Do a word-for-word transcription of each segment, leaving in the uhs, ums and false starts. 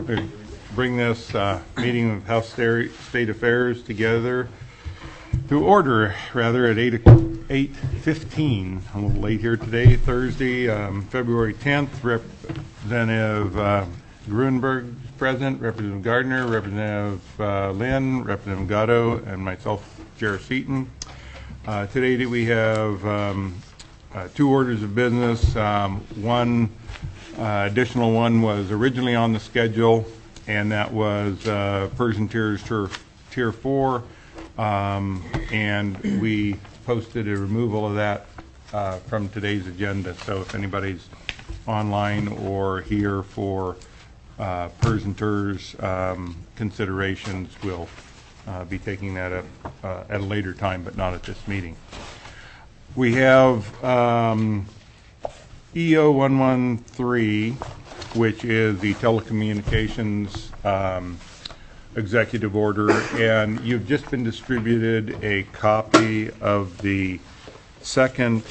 bring this uh, meeting of House State Affairs together to order, rather, at eight fifteen. I'm a little late here today, Thursday, um, February tenth. Representative uh, Gruenberg present, Representative Gardner, Representative uh, Lynn, Representative Gatto, and myself, Jared Seaton. Uh, today we have um, uh, two orders of business. Um, one uh, additional one was originally on the schedule, and that was uh, Persian Tiers Tier, tier four. Um, and we posted a removal of that uh, from today's agenda. So if anybody's online or here for uh, Pers and Ters um, considerations, we'll uh, be taking that up uh, at a later time, but not at this meeting. We have um, E O one one three, which is the telecommunications um, executive order, and you've just been distributed a copy of the second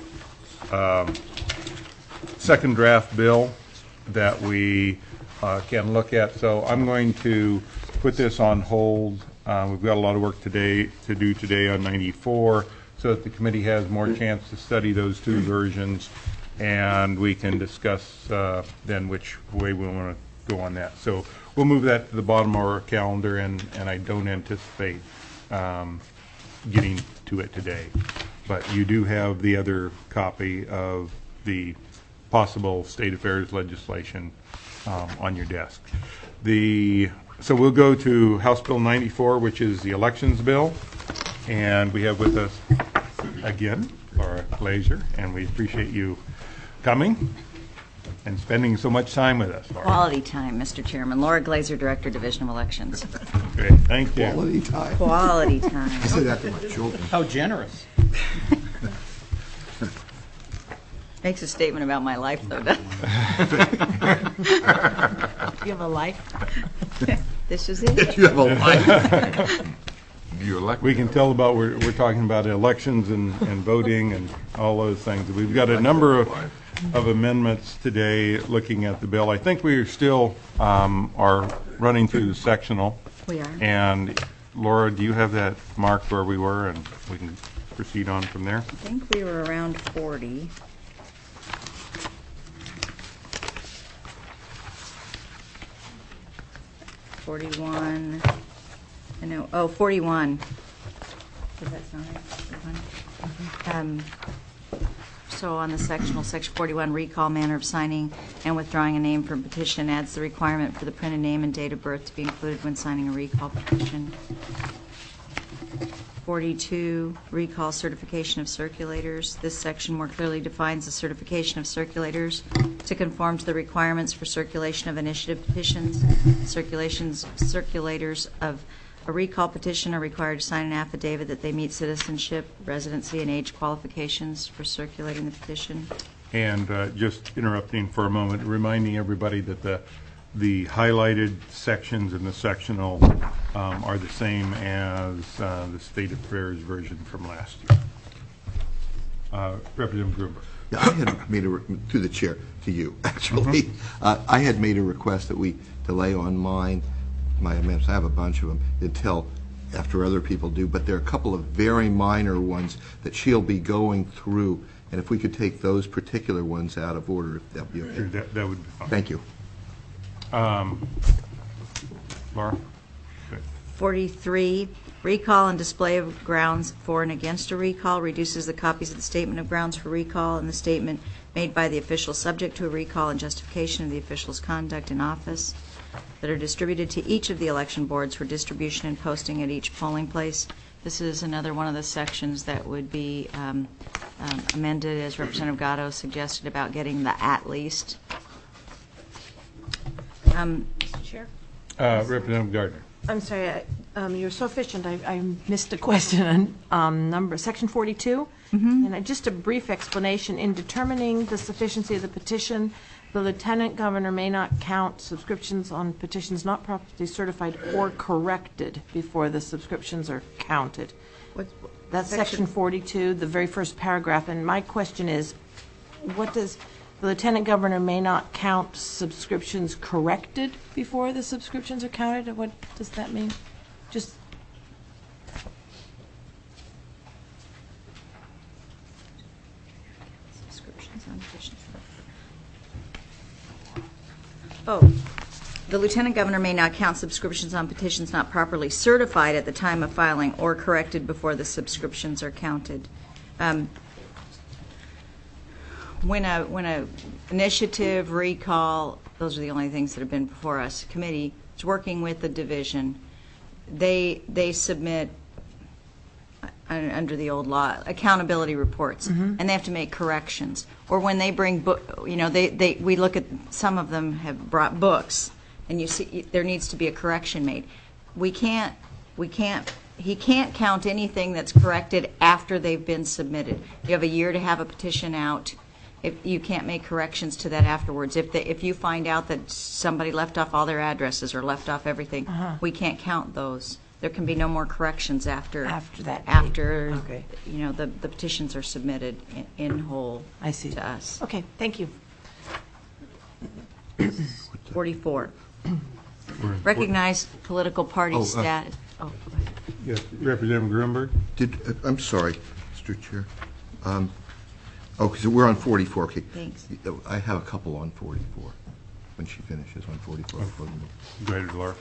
um, second draft bill that we uh, can look at. So I'm going to put this on hold. Uh, we've got a lot of work today to do today on ninety-four, so that the committee has more chance to study those two versions, and we can discuss uh, then which way we want to go on that. So we'll move that to the bottom of our calendar, and, and I don't anticipate um, getting to it today. But you do have the other copy of the possible state affairs legislation um, on your desk. The so we'll go to House Bill ninety-four, which is the elections bill, and we have with us again Laura Glazer, and we appreciate you coming and spending so much time with us, Laura. Quality time, Mister Chairman. Laura Glazer, Director, Division of Elections. Great, thank you. Quality time. Quality time. I say that to my children. How generous. Makes a statement about my life, though, doesn't You have a life? it? This is it. You have a life. You elect. We can tell about, we're, we're talking about elections and, and voting and all those things. We've got a number of, of amendments today looking at the bill. I think we are still um, are running through the sectional. We are. And Laura, do you have that marked where we were, and we can proceed on from there? I think we were around forty. forty-one. I know. Oh, forty-one. Does that sound right? forty-one? Um, so on the sectional, section forty-one, recall, manner of signing and withdrawing a name from petition, adds the requirement for the printed name and date of birth to be included when signing a recall petition. forty-two, recall certification of circulators. This section more clearly defines the certification of circulators to conform to the requirements for circulation of initiative petitions. Circulations, circulators of a recall petition are required to sign an affidavit that they meet citizenship, residency, and age qualifications for circulating the petition. And uh, just interrupting for a moment, reminding everybody that the the highlighted sections in the sectional um, are the same as uh, the state affairs version from last year. Uh, Representative Gruber. Yeah, I had made a, re- to the chair, to you, actually. Mm-hmm. uh, I had made a request that we delay on mine, my amendments, I have a bunch of them, until after other people do, but there are a couple of very minor ones that she'll be going through, and if we could take those particular ones out of order, that would be okay. Sure, that, that would be fine. Thank you. Um, Laura? Good. forty-three, recall and display of grounds for and against a recall reduces the copies of the statement of grounds for recall and the statement made by the official subject to a recall and justification of the official's conduct in office that are distributed to each of the election boards for distribution and posting at each polling place. This is another one of the sections that would be um, um, amended, as Representative Gatto suggested, about getting the at least. Um, Mister Chair? Uh, Representative Gardner. I'm sorry, I, um, you're so efficient, I, I missed a question on um, number, section forty-two. Mm-hmm. And I, just a brief explanation. In determining the sufficiency of the petition, the lieutenant governor may not count subscriptions on petitions not properly certified or corrected before the subscriptions are counted. What's, That's section forty-two, the very first paragraph. And my question is, what does the lieutenant governor may not count subscriptions corrected before the subscriptions are counted. What does that mean? Just Subscriptions on petitions. Oh, the lieutenant governor may not count subscriptions on petitions not properly certified at the time of filing or corrected before the subscriptions are counted. Um, When a, when a initiative, recall, those are the only things that have been before us, committee is working with the division, they, they submit, uh, under the old law, accountability reports, and they have to make corrections. Or when they bring book, you know, they, they, we look at, some of them have brought books, and you see, there needs to be a correction made. We can't, we can't, he can't count anything that's corrected after they've been submitted. You have a year to have a petition out. If you can't make corrections to that afterwards. If they, if you find out that somebody left off all their addresses or left off everything, Uh-huh. we can't count those. There can be no more corrections after After that date. after Okay. you know the, the petitions are submitted in, in whole I see. to us. Okay, thank you. forty-four. We're- Recognize political party Oh, uh, status. Oh, go ahead. Yes, Representative Grunberg? Did, uh, I'm sorry, Mister Chair. Um, Oh, because we're on forty-four, okay. Thanks. I have a couple on forty-four, when she finishes on forty-four. Go ahead, Laura.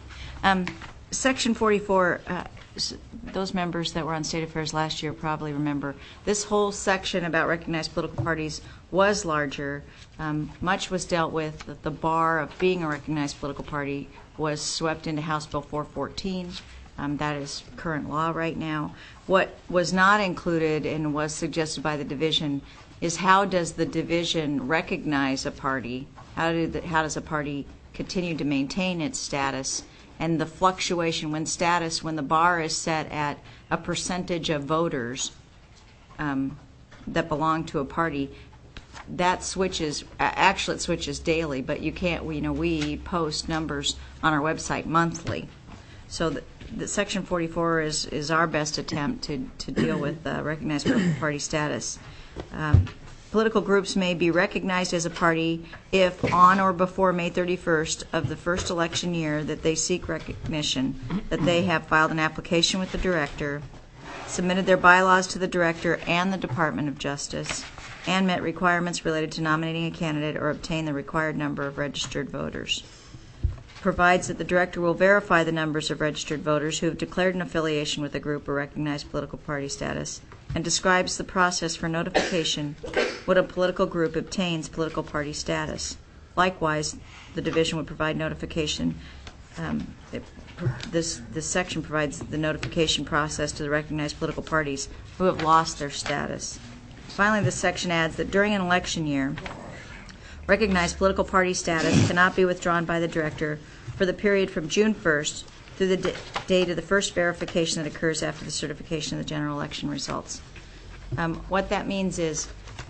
Um, Section forty-four, uh, s- those members that were on State Affairs last year probably remember, this whole section about recognized political parties was larger. Um, Much was dealt with, that the bar of being a recognized political party was swept into House Bill four fourteen. Um, That is current law right now. What was not included and was suggested by the division is how does the division recognize a party? How do the, how does a party continue to maintain its status? And the fluctuation when status, when the bar is set at a percentage of voters um, that belong to a party, that switches. a- Actually, it switches daily, but you can't. We, you know, we post numbers on our website monthly. So the, the Section forty-four is, is our best attempt to, to deal with uh, recognized political party status. Um, political groups may be recognized as a party if on or before May thirty-first of the first election year that they seek recognition, that they have filed an application with the director, submitted their bylaws to the director and the Department of Justice, and met requirements related to nominating a candidate or obtain the required number of registered voters. Provides that the director will verify the numbers of registered voters who have declared an affiliation with a group or recognized political party status, and describes the process for notification when a political group obtains political party status. Likewise, the division would provide notification. Um, it, this this section provides the notification process to the recognized political parties who have lost their status. Finally, this section adds that during an election year, recognized political party status cannot be withdrawn by the director for the period from June first through the d- date of the first verification that occurs after the certification of the general election results. Um, what that means is,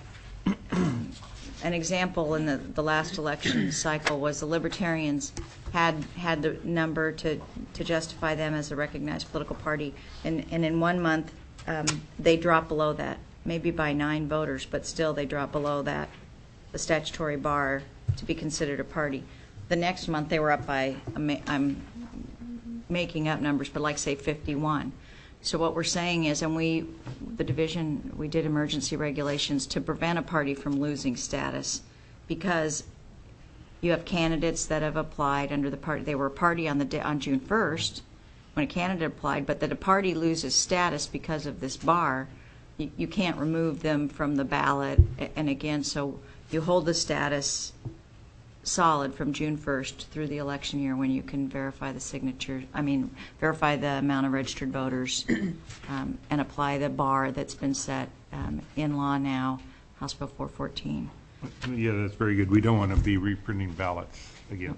an example in the, the last election cycle was the Libertarians had had the number to, to justify them as a recognized political party, and, and in one month um, they dropped below that, maybe by nine voters, but still they dropped below that, the statutory bar to be considered a party. The next month they were up by, I'm, ma- I'm making up numbers, but like say fifty-one. So what we're saying is, and we, the division, we did emergency regulations to prevent a party from losing status, because you have candidates that have applied under the party. They were a party on the day, on June first when a candidate applied, but that a party loses status because of this bar. You, you can't remove them from the ballot, A- and again, so you hold the status solid from June first through the election year when you can verify the signature, I mean, verify the amount of registered voters um, and apply the bar that's been set um, in law now, House Bill four fourteen. Yeah, that's very good. We don't want to be reprinting ballots again.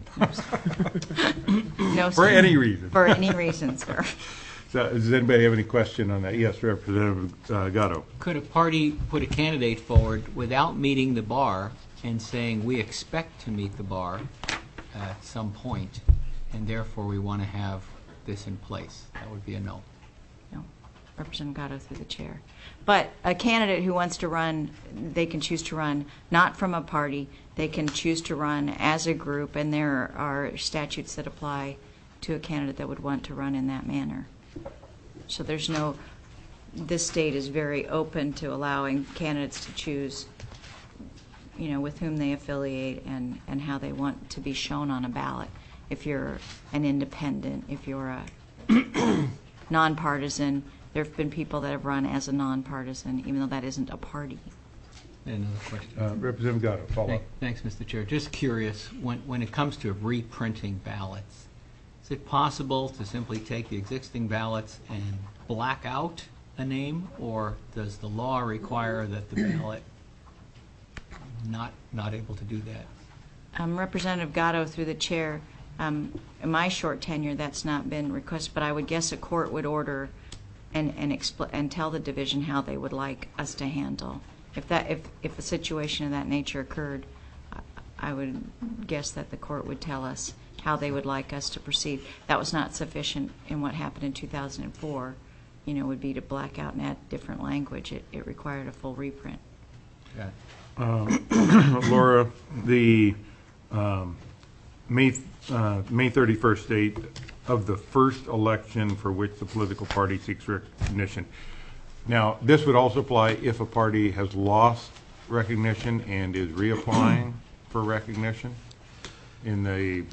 No, For sir. any reason. For any reason, sir. So, does anybody have any question on that? Yes, Representative uh, Gatto. Could a party put a candidate forward without meeting the bar and saying, we expect to meet the bar at some point, and therefore we want to have this in place? That would be a no. No. Representative Gatto through the chair. But a candidate who wants to run, they can choose to run not from a party. They can choose to run as a group, and there are statutes that apply to a candidate that would want to run in that manner. So there's no, this state is very open to allowing candidates to choose, you know, with whom they affiliate and, and how they want to be shown on a ballot. If you're an independent, if you're a nonpartisan, there have been people that have run as a nonpartisan, even though that isn't a party. Another question. Uh, Representative Gatto, follow up. Thank- Thanks, Mister Chair. Just curious, when, when it comes to reprinting ballots, is it possible to simply take the existing ballots and black out a name, or does the law require that the ballot not, not able to do that? Um, Representative Gatto through the chair, um, in my short tenure, that's not been requested, but I would guess a court would order and and, expl- and tell the division how they would like us to handle. If that if, if a situation of that nature occurred, I, I would guess that the court would tell us how they would like us to proceed. That was not sufficient in what happened in two thousand four, you know, would be to black out and add different language. It, it required a full reprint. Yeah. Laura, the um, May uh, May thirty-first date of the first election for which the political party seeks recognition. Now, this would also apply if a party has lost recognition and is reapplying for recognition. In the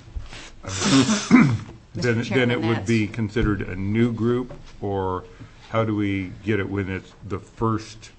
uh, then, then Chairman, it would that's- be considered a new group, or how do we get it when it's the first?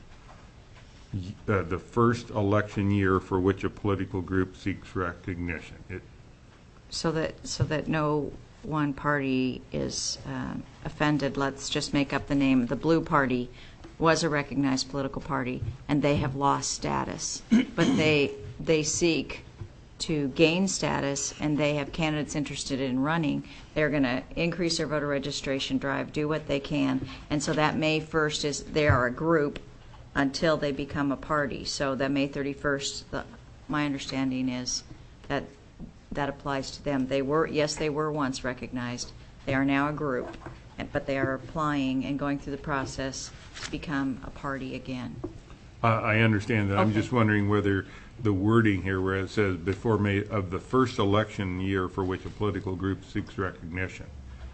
Uh, the first election year for which a political group seeks recognition. It, So that so that no one party is um, offended. Let's just make up the name. The Blue Party was a recognized political party, and they have lost status, but they they seek to gain status, and they have candidates interested in running. They're going to increase their voter registration drive, do what they can, and so that May first is they are a group until they become a party. So that May thirty-first, the, my understanding is that that applies to them. They were, yes, they were once recognized. They are now a group, and, but they are applying and going through the process to become a party again. I I understand that. I'm Okay. just wondering whether the wording here where it says before May of the first election year for which a political group seeks recognition.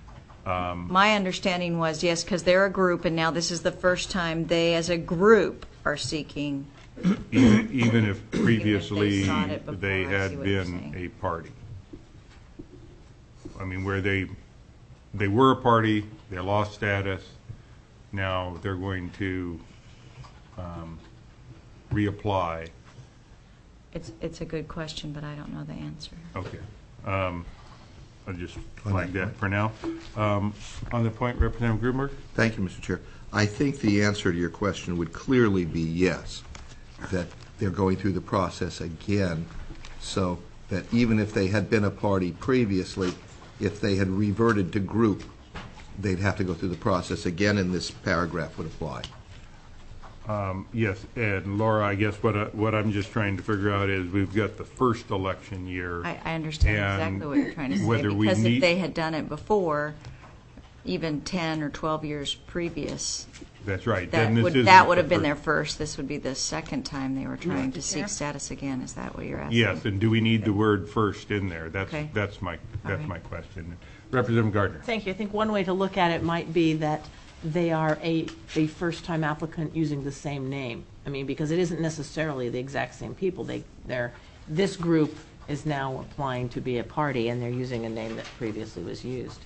My understanding was, yes, because they're a group, and now this is the first time they, as a group, are seeking. Even, even if previously sought it before, they I see had what you're been saying. a party. I mean, where they, they were a party, they lost status, now they're going to um, reapply. It's it's a good question, but I don't know the answer. Okay. Um, I'll just flag that for now. Um, On the point, Representative Gruberg? Thank you, Mister Chair. I think the answer to your question would clearly be yes, that they're going through the process again, so that even if they had been a party previously, if they had reverted to group, they'd have to go through the process again, and this paragraph would apply. Um, Yes, and Laura, I guess what I, what I'm just trying to figure out is we've got the first election year. I, I understand And exactly what you're trying to say, whether we because need- if they had done it before, even ten or twelve years previous, That's right. that Then this would isn't that would the have been first- their first. This would be the second time they were trying to seek Chair? status again. Is that what you're asking? Yes, and do we need the word first in there? That's, Okay. that's my, that's right. my question. Representative Gardner? Thank you. I think one way to look at it might be that they are a, a first-time applicant using the same name. I mean, because it isn't necessarily the exact same people. They, they're, this group is now applying to be a party, and they're using a name that previously was used.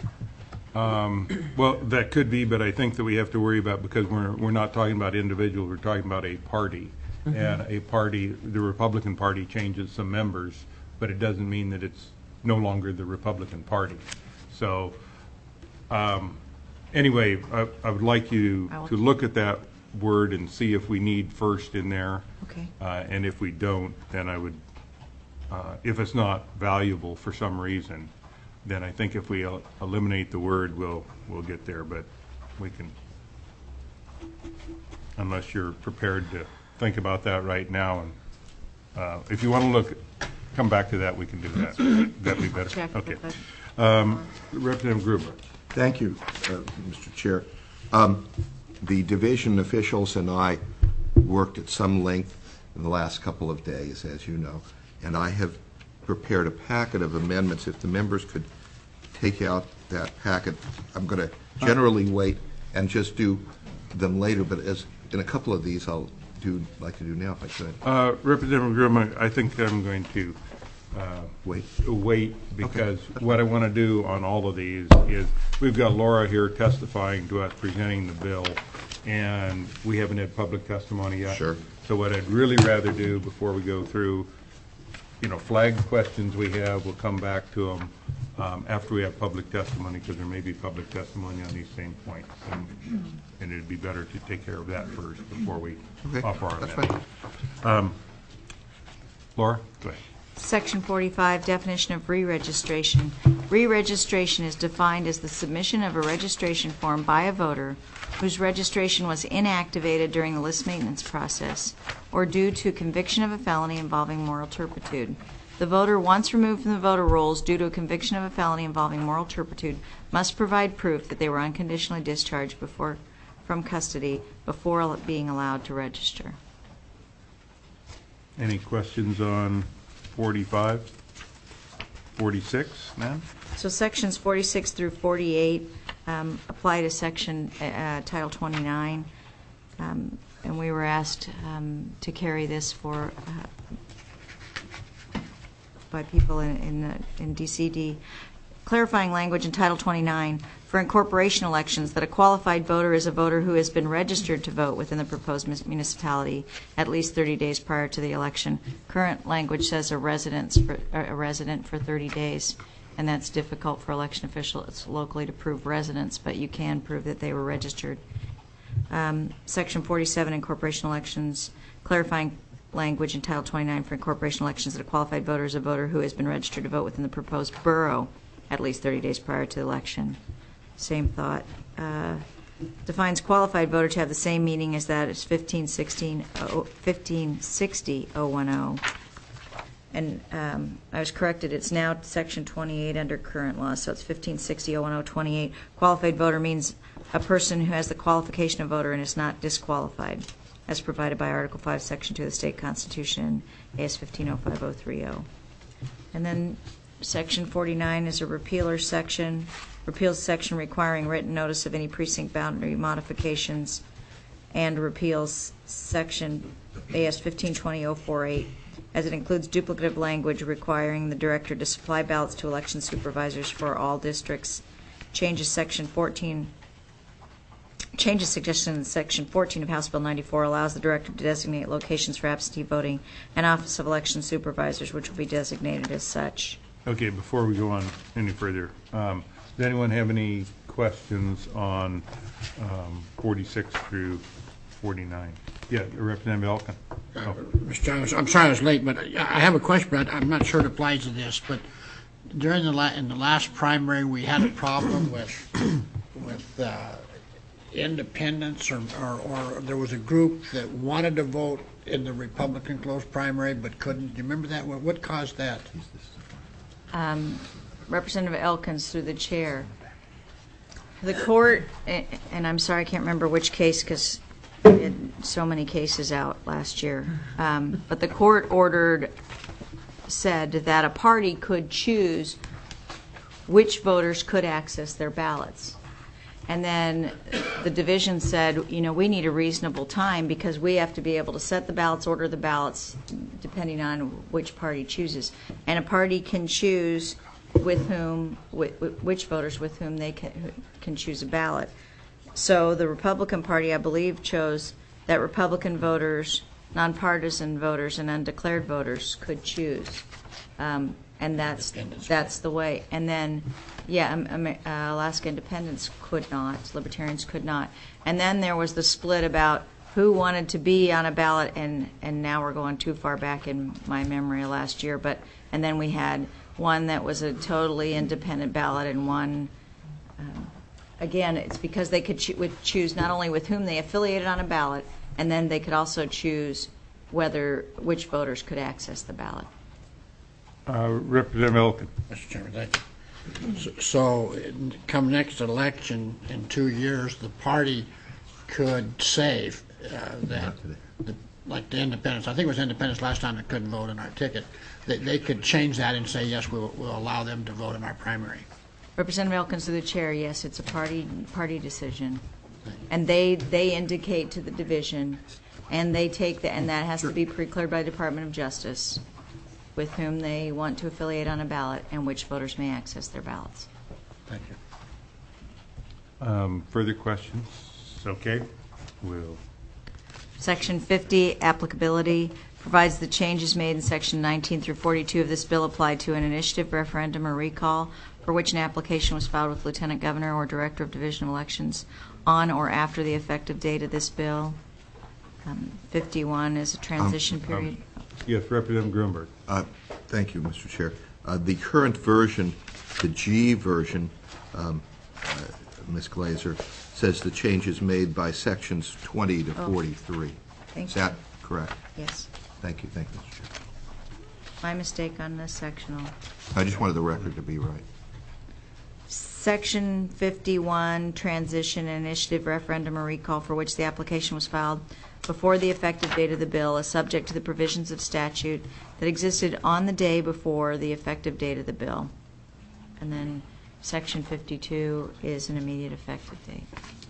Well, that could be, but I think that we have to worry about, because we're, we're not talking about individuals, we're talking about a party. And a party, the Republican Party changes some members, but it doesn't mean that it's no longer the Republican Party. So, um, anyway, I, I would like you I will- to look at that word and see if we need first in there. Okay. Uh, and if we don't, then I would, uh, if it's not valuable for some reason, then I think if we el- eliminate the word, we'll, we'll get there, but we can, unless you're prepared to think about that right now, and, uh, if you want to look, come back to that, we can do that. That'd be better. Check. Okay. with Um, Representative Gruber. Thank you, uh, Mister Chair. Um, The division officials and I worked at some length in the last couple of days, as you know, and I have prepared a packet of amendments. If the members could take out that packet, I'm going to generally wait and just do them later, but as in a couple of these, I'll do like to do now, if I could. Uh, Representative Grimm, I I think I'm going to uh, Wait. wait, because that's what I want to do on all of these is, we've got Laura here testifying to us, presenting the bill, and we haven't had public testimony yet. Sure. So what I'd really rather do before we go through, you know, flag questions we have, we'll come back to them um, after we have public testimony, because there may be public testimony on these same points. And, and it'd be better to take care of that first before we Okay, offer our that's amendment. fine. Um, Laura, go ahead. Section forty-five, definition of re-registration. Re-registration is defined as the submission of a registration form by a voter whose registration was inactivated during the list maintenance process or due to conviction of a felony involving moral turpitude. The voter, once removed from the voter rolls due to a conviction of a felony involving moral turpitude, must provide proof that they were unconditionally discharged before from custody before being allowed to register. Any questions on forty-five? forty-six, ma'am? So sections forty-six through forty-eight um, apply to section uh, Title twenty-nine, um, and we were asked um, to carry this for uh, by people in in, uh, in D C D. Clarifying language in Title twenty-nine for incorporation elections that a qualified voter is a voter who has been registered to vote within the proposed municipality at least thirty days prior to the election. Current language says a residence for, a resident for thirty days, and that's difficult for election officials locally to prove residence, but you can prove that they were registered. Um, Section forty-seven, incorporation elections, clarifying language in Title twenty-nine for incorporation elections that a qualified voter is a voter who has been registered to vote within the proposed borough at least thirty days prior to the election. Same thought. Uh, defines qualified voter to have the same meaning as that as fifteen sixty oh one oh. And um, I was corrected, it's now section twenty-eight under current law, so it's fifteen sixty oh one oh twenty-eight. Qualified voter means a person who has the qualification of voter and is not disqualified, as provided by Article five, Section two of the State Constitution, A S fifteen oh five oh three oh. And then Section forty-nine is a repealer section, repeals section requiring written notice of any precinct boundary modifications, and repeals Section A S fifteen twenty oh forty-eight, as it includes duplicative language requiring the director to supply ballots to election supervisors for all districts. Changes Section fourteen. Changes suggested in Section fourteen of House Bill ninety-four allows the director to designate locations for absentee voting and Office of Election Supervisors, which will be designated as such. Okay, before we go on any further, um, does anyone have any questions on um, forty-six through forty-nine? Yeah, Representative Elkin. Uh, Mister Chairman, I'm sorry I was late, but I have a question, but I'm not sure it applies to this. But during the la in the last primary, we had a problem with with uh, independents, or, or or there was a group that wanted to vote in the Republican closed primary but couldn't. Do you remember that? What, what caused that? Um, Representative Elkins, through the chair. The court, and I'm sorry I can't remember which case because we had so many cases out last year, um, but the court ordered, said that a party could choose which voters could access their ballots. And then the division said, you know, we need a reasonable time because we have to be able to set the ballots, order the ballots, depending on which party chooses. And a party can choose with whom, which voters with whom they can, can choose a ballot. So the Republican Party, I believe, chose that Republican voters, nonpartisan voters, and undeclared voters could choose. Um, and that's that's the way. And then, yeah, um, um, uh, Alaska Independents could not, Libertarians could not. And then there was the split about who wanted to be on a ballot, and, and now we're going too far back in my memory last year. But and then we had one that was a totally independent ballot, and one, um, again, it's because they could cho would choose not only with whom they affiliated on a ballot, and then they could also choose whether which voters could access the ballot. Uh, Representative Elkin. Mister Chairman, thank you. So in- come next election, in two years, the party could say uh, that, the- like the independents, I think it was independents last time that couldn't vote on our ticket, they, they could change that and say, yes, we'll, we'll allow them to vote in our primary. Representative Elkins, through the chair, yes, it's a party, party decision. And they, they indicate to the division, and they take the, and that has to be pre-cleared by the Department of Justice, with whom they want to affiliate on a ballot and which voters may access their ballots. Thank you. Um, Further questions? Okay, we'll, Section fifty, applicability, provides the changes made in Section nineteen through forty-two of this bill apply to an initiative, referendum, or recall for which an application was filed with Lieutenant Governor or Director of Division of Elections on or after the effective date of this bill. Um, fifty-one is a transition Um, period. yes, Representative Grunberg. Uh, Thank you, Mister Chair. Uh, The current version, the G version, um, uh, Miz Glazer, says the changes made by sections twenty to Oh. forty-three. Thank Is you. that correct? Yes, Thank you, thank you, Mister Chair. my mistake on this sectional. I just wanted the record to be right. Section fifty-one, transition initiative, referendum, or recall for which the application was filed before the effective date of the bill is subject to the provisions of statute that existed on the day before the effective date of the bill. And then section fifty-two is an immediate effective date.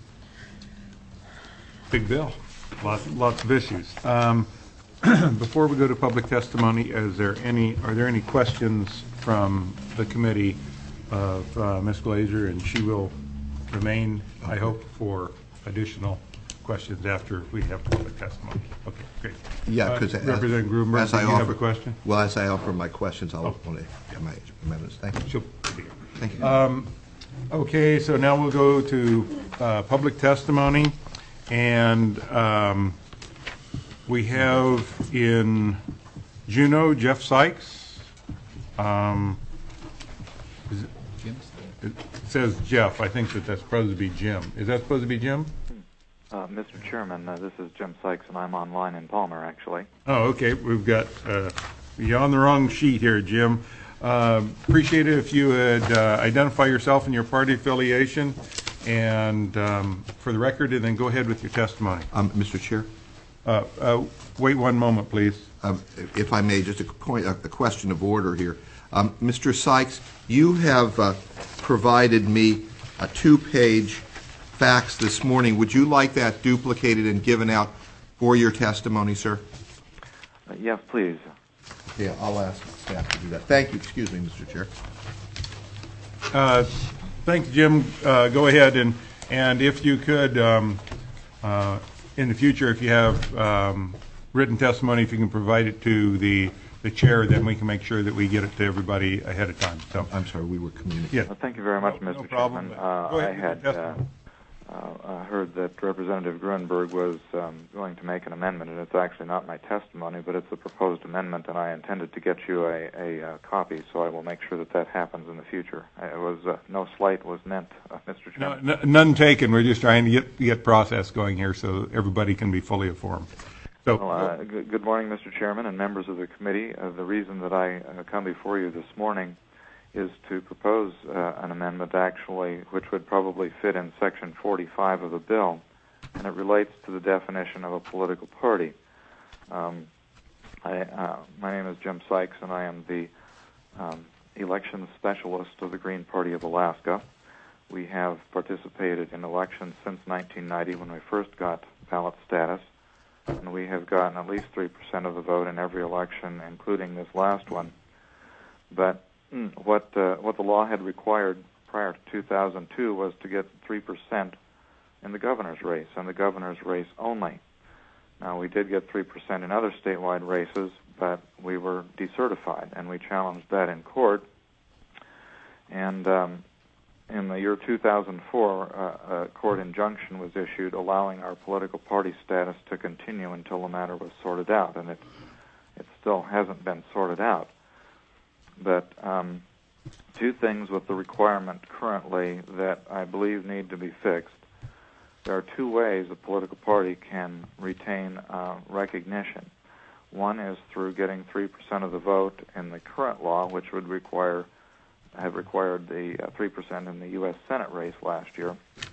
Big bill, lots, lots of issues. Um, Before we go to public testimony, is there any, are there any questions from the committee of uh, Miz Glazer? And she will remain, I hope, for additional questions after we have public testimony. Okay, great. Yeah, Uh, because Representative Gruber, as do I you offer, have a question? Well, as I offer my questions, I'll Oh. want to get my amendments. Thank you. She'll be here. Thank you. Um, Okay, so now we'll go to uh, public testimony, and um, we have in Juneau, Jeff Sykes. Um, is it- Jim's It says Jeff. I think that that's supposed to be Jim. Is that supposed to be Jim? Uh, Mister Chairman, uh, this is Jim Sykes, and I'm online in Palmer, actually. Oh, okay. We've got, uh, you're on the wrong sheet here, Jim. Uh, Appreciate it if you would uh, identify yourself and your party affiliation, and um, for the record, and then go ahead with your testimony. Um, Mister Chair? Uh, uh, Wait one moment, please. Um, If I may, just a point, a a question of order here. Um, Mister Sykes, you have uh, provided me a two-page fax this morning. Would you like that duplicated and given out for your testimony, sir? Uh, yes, please. Yeah, I'll ask staff to do that. Thank you. Excuse me, Mister Chair. Uh, Thanks, Jim. Uh, Go ahead, and, and if you could, um, uh, in the future, if you have um, written testimony, if you can provide it to the, the chair, then we can make sure that we get it to everybody ahead of time. So, I'm sorry, we were communicating. yes. Well, thank you very much, No- no Mister problem. Chairman. Uh, Go ahead I with your had uh, testimony. uh, uh, heard that Representative Grunberg was um, going to make an amendment, and it's actually not my testimony, but it's a proposed amendment, and I intended to get you a, a, uh copy, so I will make sure that that happens in the future. It was uh, no slight was meant, uh, Mister No, Chairman. n- None taken. We're just trying to get, get process going here so everybody can be fully informed. So, Well, uh, g- good morning, Mister Chairman and members of the committee. Uh, the reason that I uh, come before you this morning is to propose uh, an amendment, actually, which would probably fit in Section forty-five of the bill, and it relates to the definition of a political party. Um, I, uh, my name is Jim Sykes, and I am the um, elections specialist of the Green Party of Alaska. We have participated in elections since nineteen ninety, when we first got ballot status, and we have gotten at least three percent of the vote in every election, including this last one. But mm, what uh, what the law had required prior to two thousand two was to get three percent in the governor's race, and the governor's race only. Now, we did get three percent in other statewide races, but we were decertified, and we challenged that in court. And um, in the year two thousand four, uh, a court injunction was issued allowing our political party status to continue until the matter was sorted out, and it it still hasn't been sorted out. But um, two things with the requirement currently that I believe need to be fixed. There are two ways a political party can retain uh, recognition. One is through getting three percent of the vote in the current law, which would require have required the uh, three percent in the U S Senate race last year,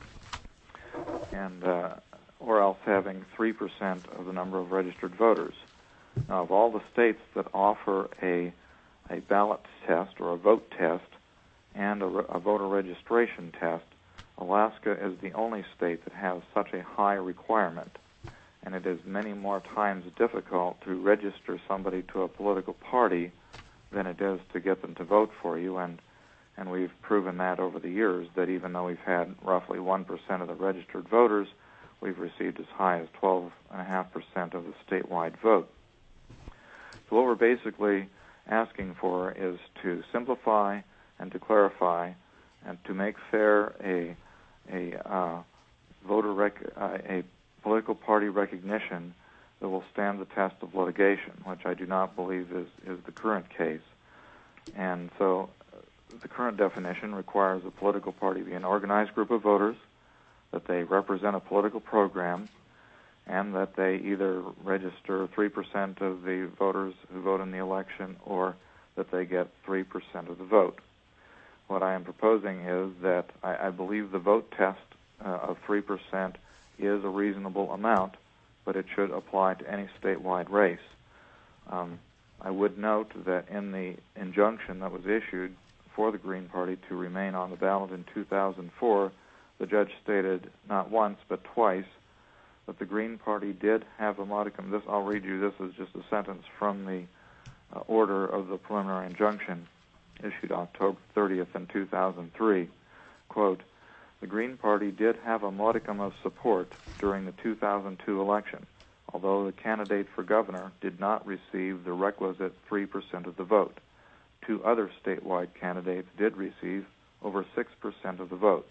and uh, or else having three percent of the number of registered voters. Now, of all the states that offer a a ballot test or a vote test and a, a voter registration test, Alaska is the only state that has such a high requirement, and it is many more times difficult to register somebody to a political party than it is to get them to vote for you, and and we've proven that over the years, that even though we've had roughly one percent of the registered voters, we've received as high as twelve point five percent of the statewide vote. So what we're basically asking for is to simplify and to clarify and to make fair a a uh, voter rec- uh, a political party recognition that will stand the test of litigation, which I do not believe is, is the current case. And so uh, the current definition requires a political party be an organized group of voters, that they represent a political program, and that they either register three percent of the voters who vote in the election or that they get three percent of the vote. What I am proposing is that I, I believe the vote test uh, of three percent is a reasonable amount, but it should apply to any statewide race. Um, I would note that in the injunction that was issued for the Green Party to remain on the ballot in two thousand four, the judge stated not once but twice that the Green Party did have a modicum. This, I'll read you, this is just a sentence from the uh, order of the preliminary injunction issued October thirtieth in two thousand three. Quote, "The Green Party did have a modicum of support during the two thousand two election, although the candidate for governor did not receive the requisite three percent of the vote. Two other statewide candidates did receive over six percent of the votes."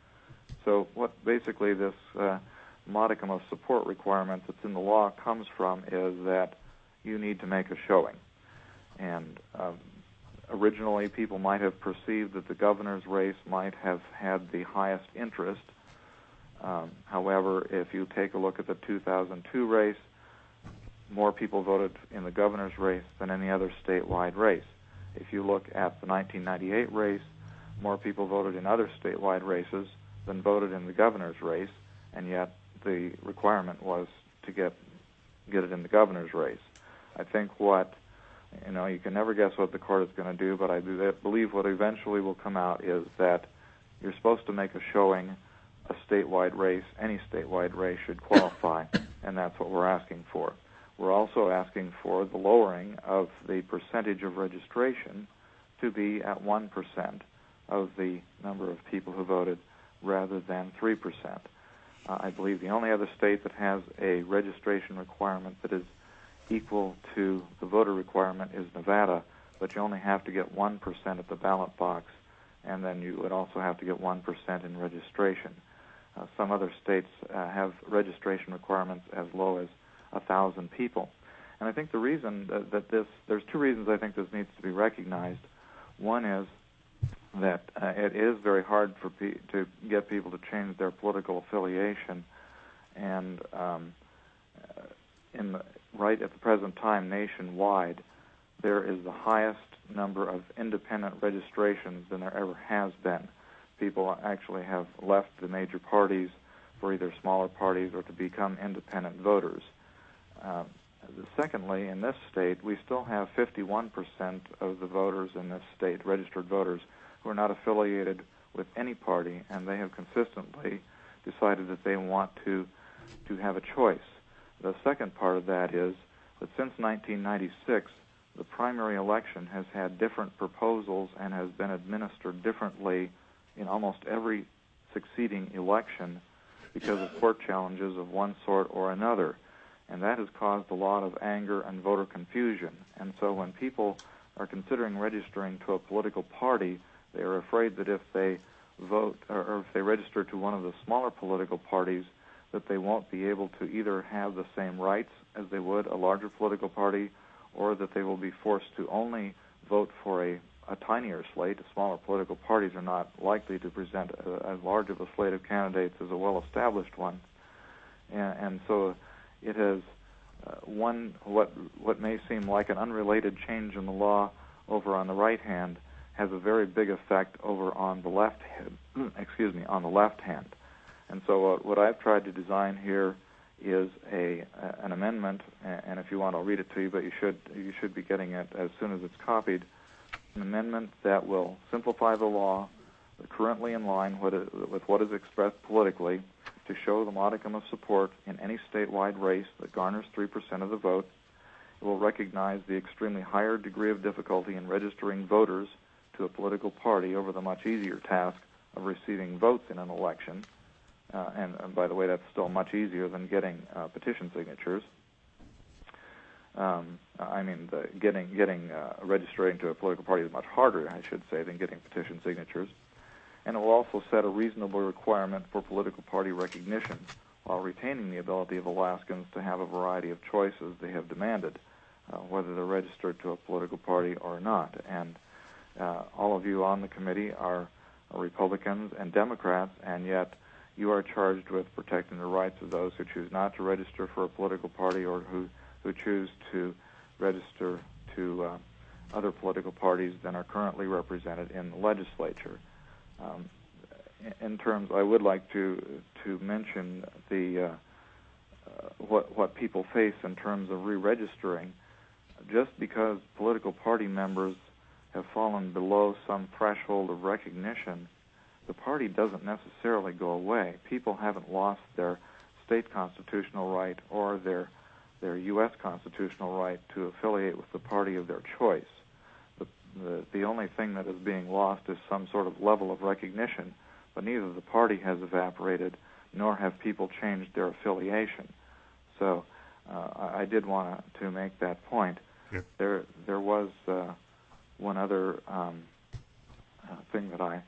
So what basically this uh, modicum of support requirement that's in the law comes from is that you need to make a showing. And um, originally people might have perceived that the governor's race might have had the highest interest. Um, however, if you take a look at the two thousand two race, more people voted in the governor's race than any other statewide race. If you look at the nineteen ninety-eight race, more people voted in other statewide races than voted in the governor's race, and yet the requirement was to get get it in the governor's race. I think what, you know, you can never guess what the court is going to do, but I do believe what eventually will come out is that you're supposed to make a showing a statewide race, any statewide race should qualify, and that's what we're asking for. We're also asking for the lowering of the percentage of registration to be at one percent of the number of people who voted rather than three percent. Uh, I believe the only other state that has a registration requirement that is equal to the voter requirement is Nevada, but you only have to get one percent at the ballot box, and then you would also have to get one percent in registration. Uh, some other states uh, have registration requirements as low as one thousand people. And I think the reason that, that this, there's two reasons I think this needs to be recognized. One is that uh, it is very hard for pe- to get people to change their political affiliation, and um, uh, in the, right at the present time, nationwide, there is the highest number of independent registrations than there ever has been. People actually have left the major parties for either smaller parties or to become independent voters. Uh, secondly, in this state, we still have fifty-one percent of the voters in this state, registered voters, who are not affiliated with any party, and they have consistently decided that they want to to have a choice. The second part of that is that since nineteen ninety-six, the primary election has had different proposals and has been administered differently in almost every succeeding election because of court challenges of one sort or another. And that has caused a lot of anger and voter confusion. And so when people are considering registering to a political party, they are afraid that if they vote or if they register to one of the smaller political parties, that they won't be able to either have the same rights as they would a larger political party, or that they will be forced to only vote for a, a tinier slate. Smaller political parties are not likely to present a, as large of a slate of candidates as a well-established one. And, and so it has uh, one what what may seem like an unrelated change in the law over on the right hand has a very big effect over on the left hand, excuse me, on the left hand. And so uh, what I've tried to design here is a uh, an amendment, and if you want, I'll read it to you, but you should you should be getting it as soon as it's copied. An amendment that will simplify the law, currently in line with, it, with what is expressed politically, to show the modicum of support in any statewide race that garners three percent of the vote. It will recognize the extremely higher degree of difficulty in registering voters to a political party over the much easier task of receiving votes in an election. Uh, and, and by the way, that's still much easier than getting uh, petition signatures. Um, I mean, the getting getting uh, registering to a political party is much harder, I should say, than getting petition signatures. And it will also set a reasonable requirement for political party recognition, while retaining the ability of Alaskans to have a variety of choices they have demanded, uh, whether they're registered to a political party or not. And uh, all of you on the committee are, are Republicans and Democrats, and yet you are charged with protecting the rights of those who choose not to register for a political party or who, who choose to register to uh, other political parties than are currently represented in the legislature. Um, in terms, I would like to to mention the uh, uh, what what people face in terms of re-registering. Just because political party members have fallen below some threshold of recognition, the party doesn't necessarily go away. People haven't lost their state constitutional right or their their U S constitutional right to affiliate with the party of their choice. The, the, the only thing that is being lost is some sort of level of recognition, but neither the party has evaporated nor have people changed their affiliation. So uh, I, I did want to make that point. Yep. There there was uh, one other um, uh, thing that I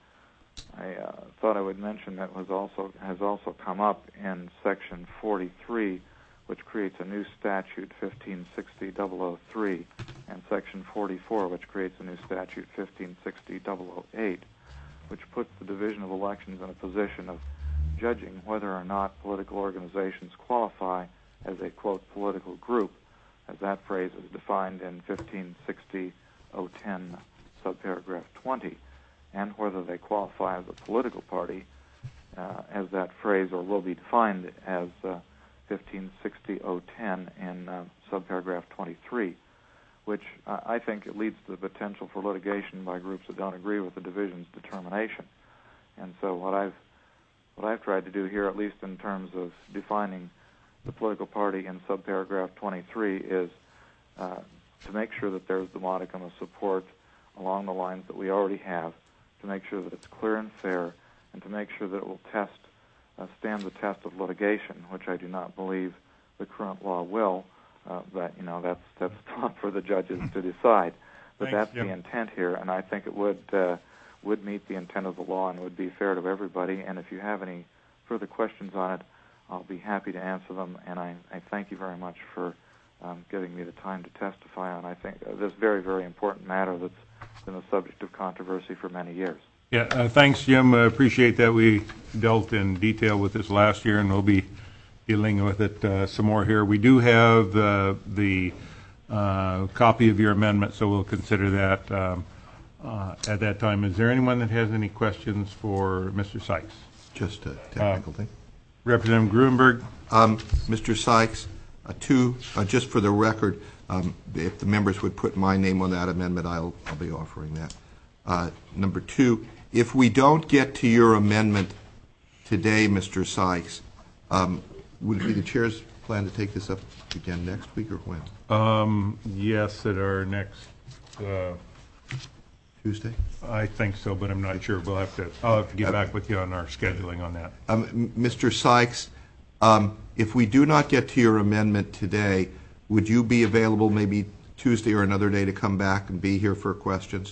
I uh, thought I would mention that was also has also come up in Section forty-three, which creates a new statute, fifteen sixty double oh three, and Section forty-four, which creates a new statute, fifteen sixty double oh eight, which puts the Division of Elections in a position of judging whether or not political organizations qualify as a, quote, political group, as that phrase is defined in fifteen sixty oh ten, subparagraph twenty, and whether they qualify as a political party, uh, as that phrase, or will be defined as uh, fifteen sixty oh ten in uh, subparagraph twenty-three, which uh, I think it leads to the potential for litigation by groups that don't agree with the division's determination. And so what I've what I've tried to do here, at least in terms of defining the political party in subparagraph twenty-three, is uh, to make sure that there's the modicum of support along the lines that we already have, to make sure that it's clear and fair, and to make sure that it will test, uh, stand the test of litigation, which I do not believe the current law will. Uh, but you know, that's that's not for the judges to decide. But Thanks, that's Jim. the intent here, and I think it would uh, would meet the intent of the law and would be fair to everybody. And if you have any further questions on it, I'll be happy to answer them. And I, I thank you very much for um, giving me the time to testify on, I think, uh, this very, very important matter that's been a subject of controversy for many years. Yeah, uh, thanks, Jim. I appreciate that. We dealt in detail with this last year, and we'll be dealing with it uh, some more here. We do have uh, the uh, copy of your amendment, so we'll consider that um, uh, at that time. Is there anyone that has any questions for Mister Sykes? Just a technical thing. Representative Gruenberg? Um, Mister Sykes, uh, two, uh, just for the record, um, if the members would put my name on that amendment, I'll, I'll be offering that. Uh, number two, if we don't get to your amendment today, Mister Sykes, um, would it be the chair's plan to take this up again next week or when? Um, yes, at our next, uh, Tuesday? I think so, but I'm not sure. We'll have to, I'll have to get back with you on our scheduling on that. Um, M- Mister Sykes, um, if we do not get to your amendment today, would you be available maybe Tuesday or another day to come back and be here for questions?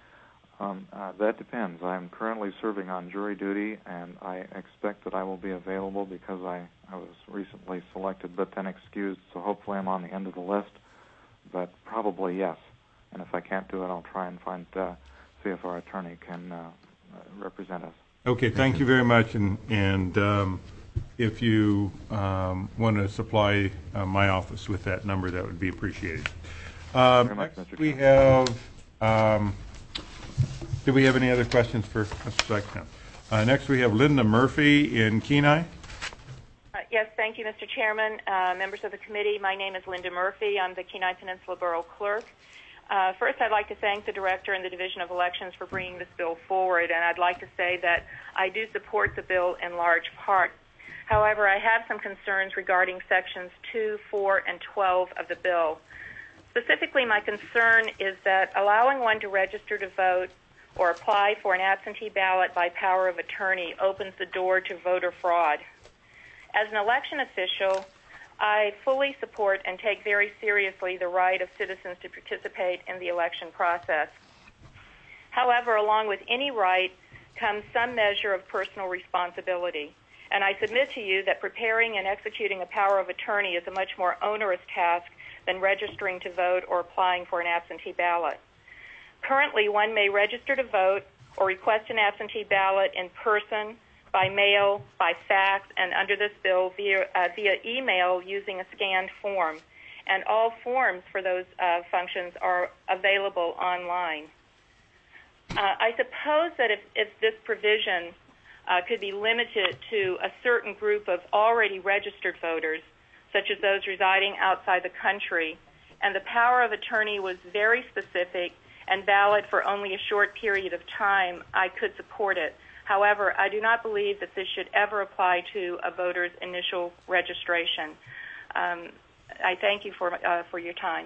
Um, uh, that depends. I'm currently serving on jury duty, and I expect that I will be available because I, I was recently selected but then excused, so hopefully I'm on the end of the list, but probably yes. And if I can't do it, I'll try and find, uh, see if our attorney can uh, represent us. Okay, thank you very much, and, and um, if you um, want to supply uh, my office with that number, that would be appreciated. Um, Very much, Mister we have um, Do we have any other questions for Mister Sykeson? Uh, next, we have Linda Murphy in Kenai. Uh, yes, thank you, Mister Chairman. Uh, members of the committee, my name is Linda Murphy. I'm the Kenai Peninsula Borough Clerk. Uh, first, I'd like to thank the Director and the Division of Elections for bringing this bill forward, and I'd like to say that I do support the bill in large part. However, I have some concerns regarding Sections two, four, and twelve of the bill. Specifically, my concern is that allowing one to register to vote or apply for an absentee ballot by power of attorney opens the door to voter fraud. As an election official, I fully support and take very seriously the right of citizens to participate in the election process. However, along with any right comes some measure of personal responsibility. And I submit to you that preparing and executing a power of attorney is a much more onerous task than registering to vote or applying for an absentee ballot. Currently, one may register to vote or request an absentee ballot in person, by mail, by fax, and under this bill via, uh, via email using a scanned form. And all forms for those uh, functions are available online. Uh, I suppose that if, if this provision uh, could be limited to a certain group of already registered voters, such as those residing outside the country, and the power of attorney was very specific and valid for only a short period of time, I could support it. However, I do not believe that this should ever apply to a voter's initial registration. Um, I thank you for uh, for your time.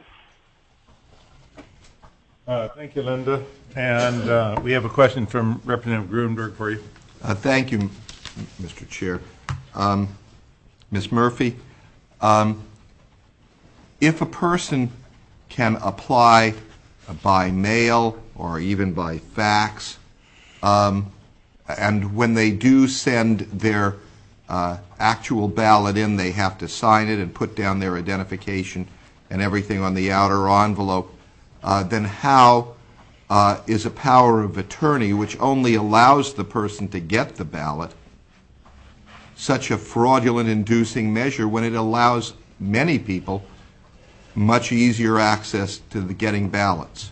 Uh, thank you, Linda. And uh, we have a question from Representative Gruenberg for you. Uh, thank you, Mister Chair. Um, Miz Murphy, um, if a person can apply by mail or even by fax, um, and when they do send their uh, actual ballot in, they have to sign it and put down their identification and everything on the outer envelope, uh, then how uh, is a power of attorney, which only allows the person to get the ballot, such a fraudulent inducing measure when it allows many people much easier access to the getting ballots?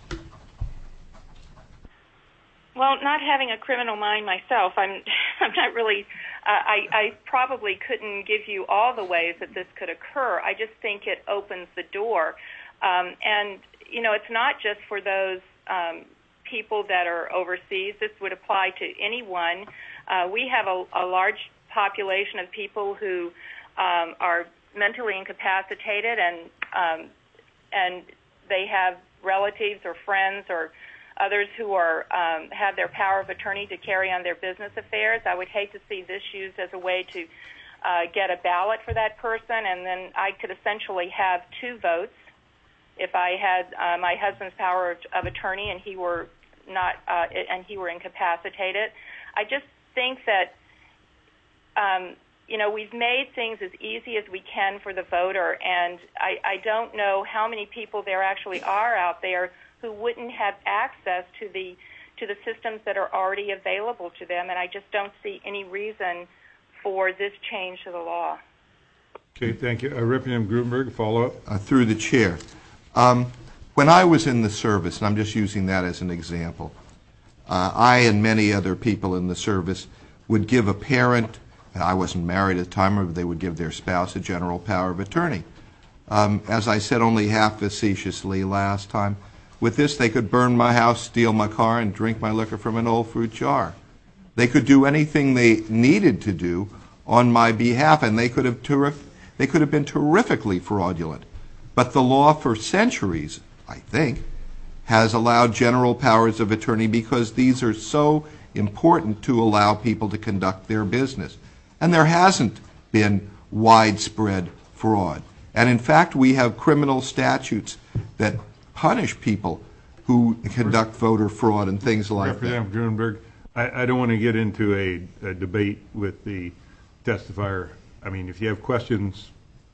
Well, not having a criminal mind myself, I'm I'm not really, uh, I, I probably couldn't give you all the ways that this could occur. I just think it opens the door. Um, and, you know, it's not just for those um, people that are overseas. This would apply to anyone. Uh, we have a, a large population of people who um, are mentally incapacitated, and um, and they have relatives or friends or others who are um, have their power of attorney to carry on their business affairs. I would hate to see this used as a way to uh, get a ballot for that person, and then I could essentially have two votes if I had uh, my husband's power of, of attorney and he were not uh, and he were incapacitated. I just think that um, you know we've made things as easy as we can for the voter, and I, I don't know how many people there actually are out there who wouldn't have access to the to the systems that are already available to them, and I just don't see any reason for this change to the law. Okay, thank you. Uh, Representative Gruenberg, follow up. Uh, through the chair. Um, when I was in the service, and I'm just using that as an example, uh, I and many other people in the service would give a parent, I wasn't married at the time, or they would give their spouse a general power of attorney. Um, as I said only half facetiously last time, with this, they could burn my house, steal my car, and drink my liquor from an old fruit jar. They could do anything they needed to do on my behalf, and they could have terri- they could have been terrifically fraudulent. But the law for centuries, I think, has allowed general powers of attorney because these are so important to allow people to conduct their business. And there hasn't been widespread fraud. And in fact, we have criminal statutes that punish people who conduct voter fraud and things like Representative that. Gruenberg, I, I don't want to get into a, a debate with the testifier. I mean, if you have questions,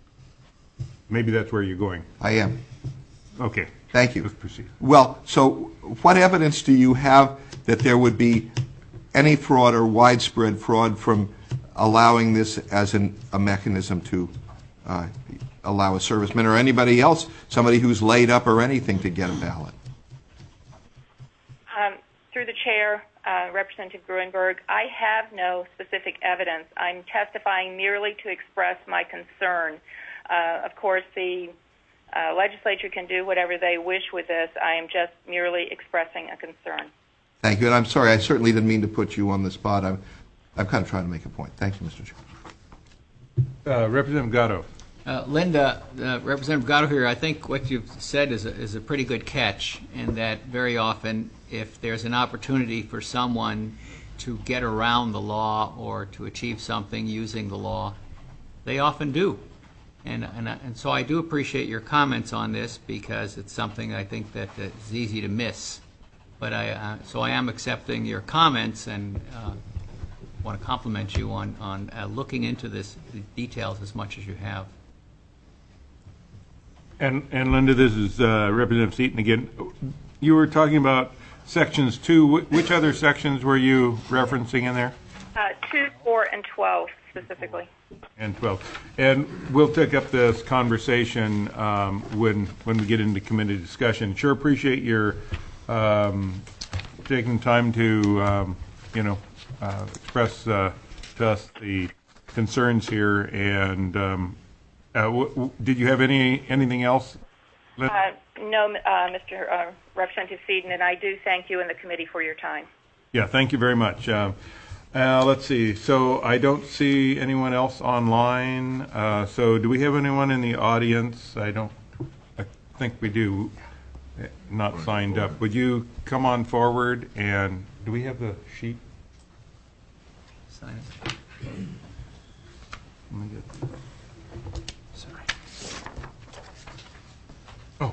maybe that's where you're going. I am. Okay. Thank you. Let's proceed. Well, so what evidence do you have that there would be any fraud or widespread fraud from allowing this as an, a mechanism to uh, allow a serviceman or anybody else, somebody who's laid up or anything, to get a ballot? Um, through the chair, uh, Representative Gruenberg, I have no specific evidence. I'm testifying merely to express my concern. Uh, of course, the uh, legislature can do whatever they wish with this. I am just merely expressing a concern. Thank you, and I'm sorry, I certainly didn't mean to put you on the spot. I'm, I'm kind of trying to make a point. Thank you, Mister Chair. Uh, Representative Gatto. Uh, Linda, uh, Representative Gatto here, I think what you've said is a, is a pretty good catch, in that very often if there's an opportunity for someone to get around the law or to achieve something using the law, they often do. And, and, and so I do appreciate your comments on this, because it's something I think that uh, is easy to miss. But I, uh, so I am accepting your comments, and uh, want to compliment you on, on uh, looking into this, the details as much as you have. And, and Linda, this is uh, Representative Seaton again. You were talking about sections two. Wh- which other sections were you referencing in there? Uh, two, four, and twelve specifically. And twelve. And we'll take up this conversation um, when when we get into committee discussion. Sure appreciate your um, taking time to, um, you know, uh, express uh, to us the concerns here. And um, uh, w- w- did you have any anything else? Uh, no, uh, Mister Uh, Representative Seaton, and I do thank you and the committee for your time. Yeah, thank you very much. Um, uh, let's see. So I don't see anyone else online. Uh, so do we have anyone in the audience? I don't. I think we do. Not signed up. Would you come on forward? And do we have the sheet? Sign it. Let me get. Sorry. Oh.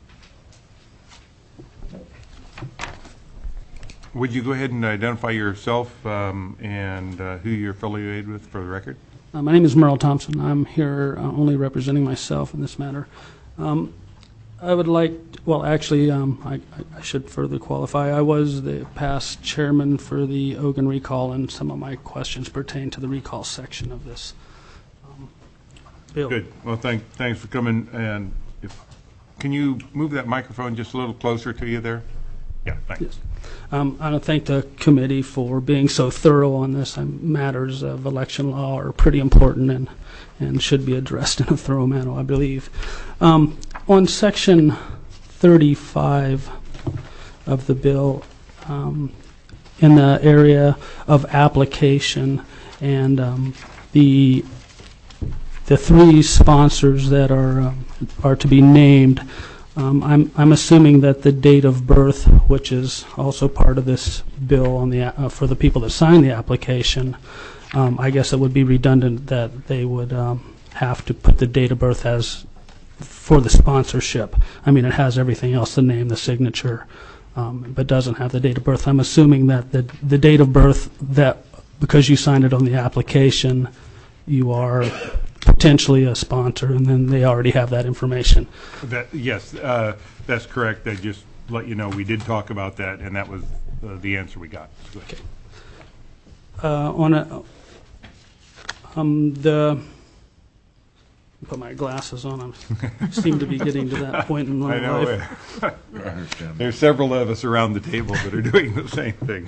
Would you go ahead and identify yourself um, and uh, who you're affiliated with for the record? Uh, my name is Merle Thompson. I'm here uh, only representing myself in this matter. Um, I would like, well, actually, um, I, I should further qualify. I was the past chairman for the Ogun recall, and some of my questions pertain to the recall section of this um, bill. Good. Well, thank, thanks for coming. And if, can you move that microphone just a little closer to you there? Yeah, thanks. Yes. Um, I want to thank the committee for being so thorough on this. Um, matters of election law are pretty important and, and should be addressed in a thorough manner, I believe. Um, on section thirty-five of the bill, um, in the area of application and um, the the three sponsors that are um, are to be named, Um, I'm, I'm assuming that the date of birth, which is also part of this bill on the uh, for the people that sign the application, um, I guess it would be redundant that they would um, have to put the date of birth as for the sponsorship. I mean, it has everything else, the name, the signature, um, but doesn't have the date of birth. I'm assuming that the, the date of birth, that because you signed it on the application, you are potentially a sponsor, and then they already have that information. That, yes, uh, that's correct. I just let you know we did talk about that, and that was uh, the answer we got. Okay. Uh, on a, um, the, put my glasses on. I seem to be getting to that point in my I know. life. uh, There's several of us around the table that are doing the same thing.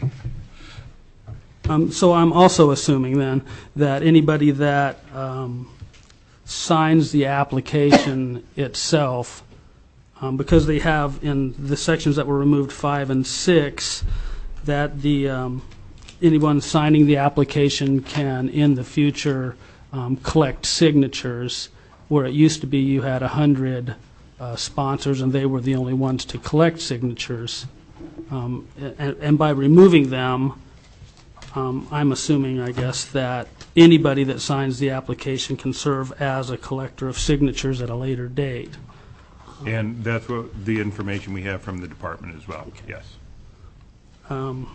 Um, so I'm also assuming then that anybody that um, signs the application itself, um, because they have in the sections that were removed five and six, that the um, anyone signing the application can in the future um, collect signatures, where it used to be you had a hundred uh, sponsors and they were the only ones to collect signatures, um, and, and by removing them, Um, I'm assuming, I guess, that anybody that signs the application can serve as a collector of signatures at a later date. And that's what the information we have from the department as well. Yes. Um,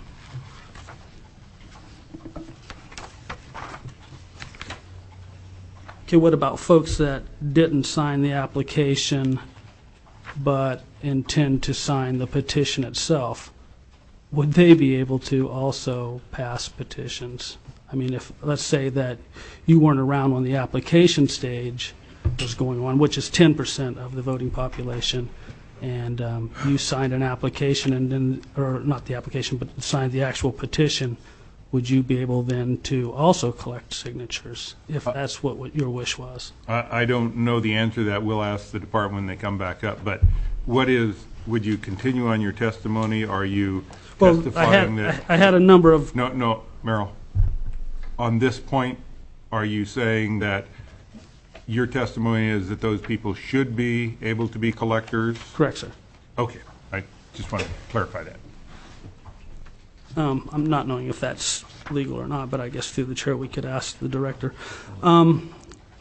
okay, what about folks that didn't sign the application but intend to sign the petition itself? Would they be able to also pass petitions? I mean, if, let's say that you weren't around when the application stage was going on, which is ten percent of the voting population, and um, you signed an application, and then, or not the application, but signed the actual petition, would you be able then to also collect signatures, if that's what, what your wish was? I, I don't know the answer to that. We'll ask the department when they come back up. But what is, would you continue on your testimony? Are you Well, I testifying had, that? I had a number of, No, no, Merrill. On this point, are you saying that your testimony is that those people should be able to be collectors? correct, sir. Okay, I just want to clarify that. Um, I'm not knowing if that's legal or not, but I guess through the chair we could ask the director. Um,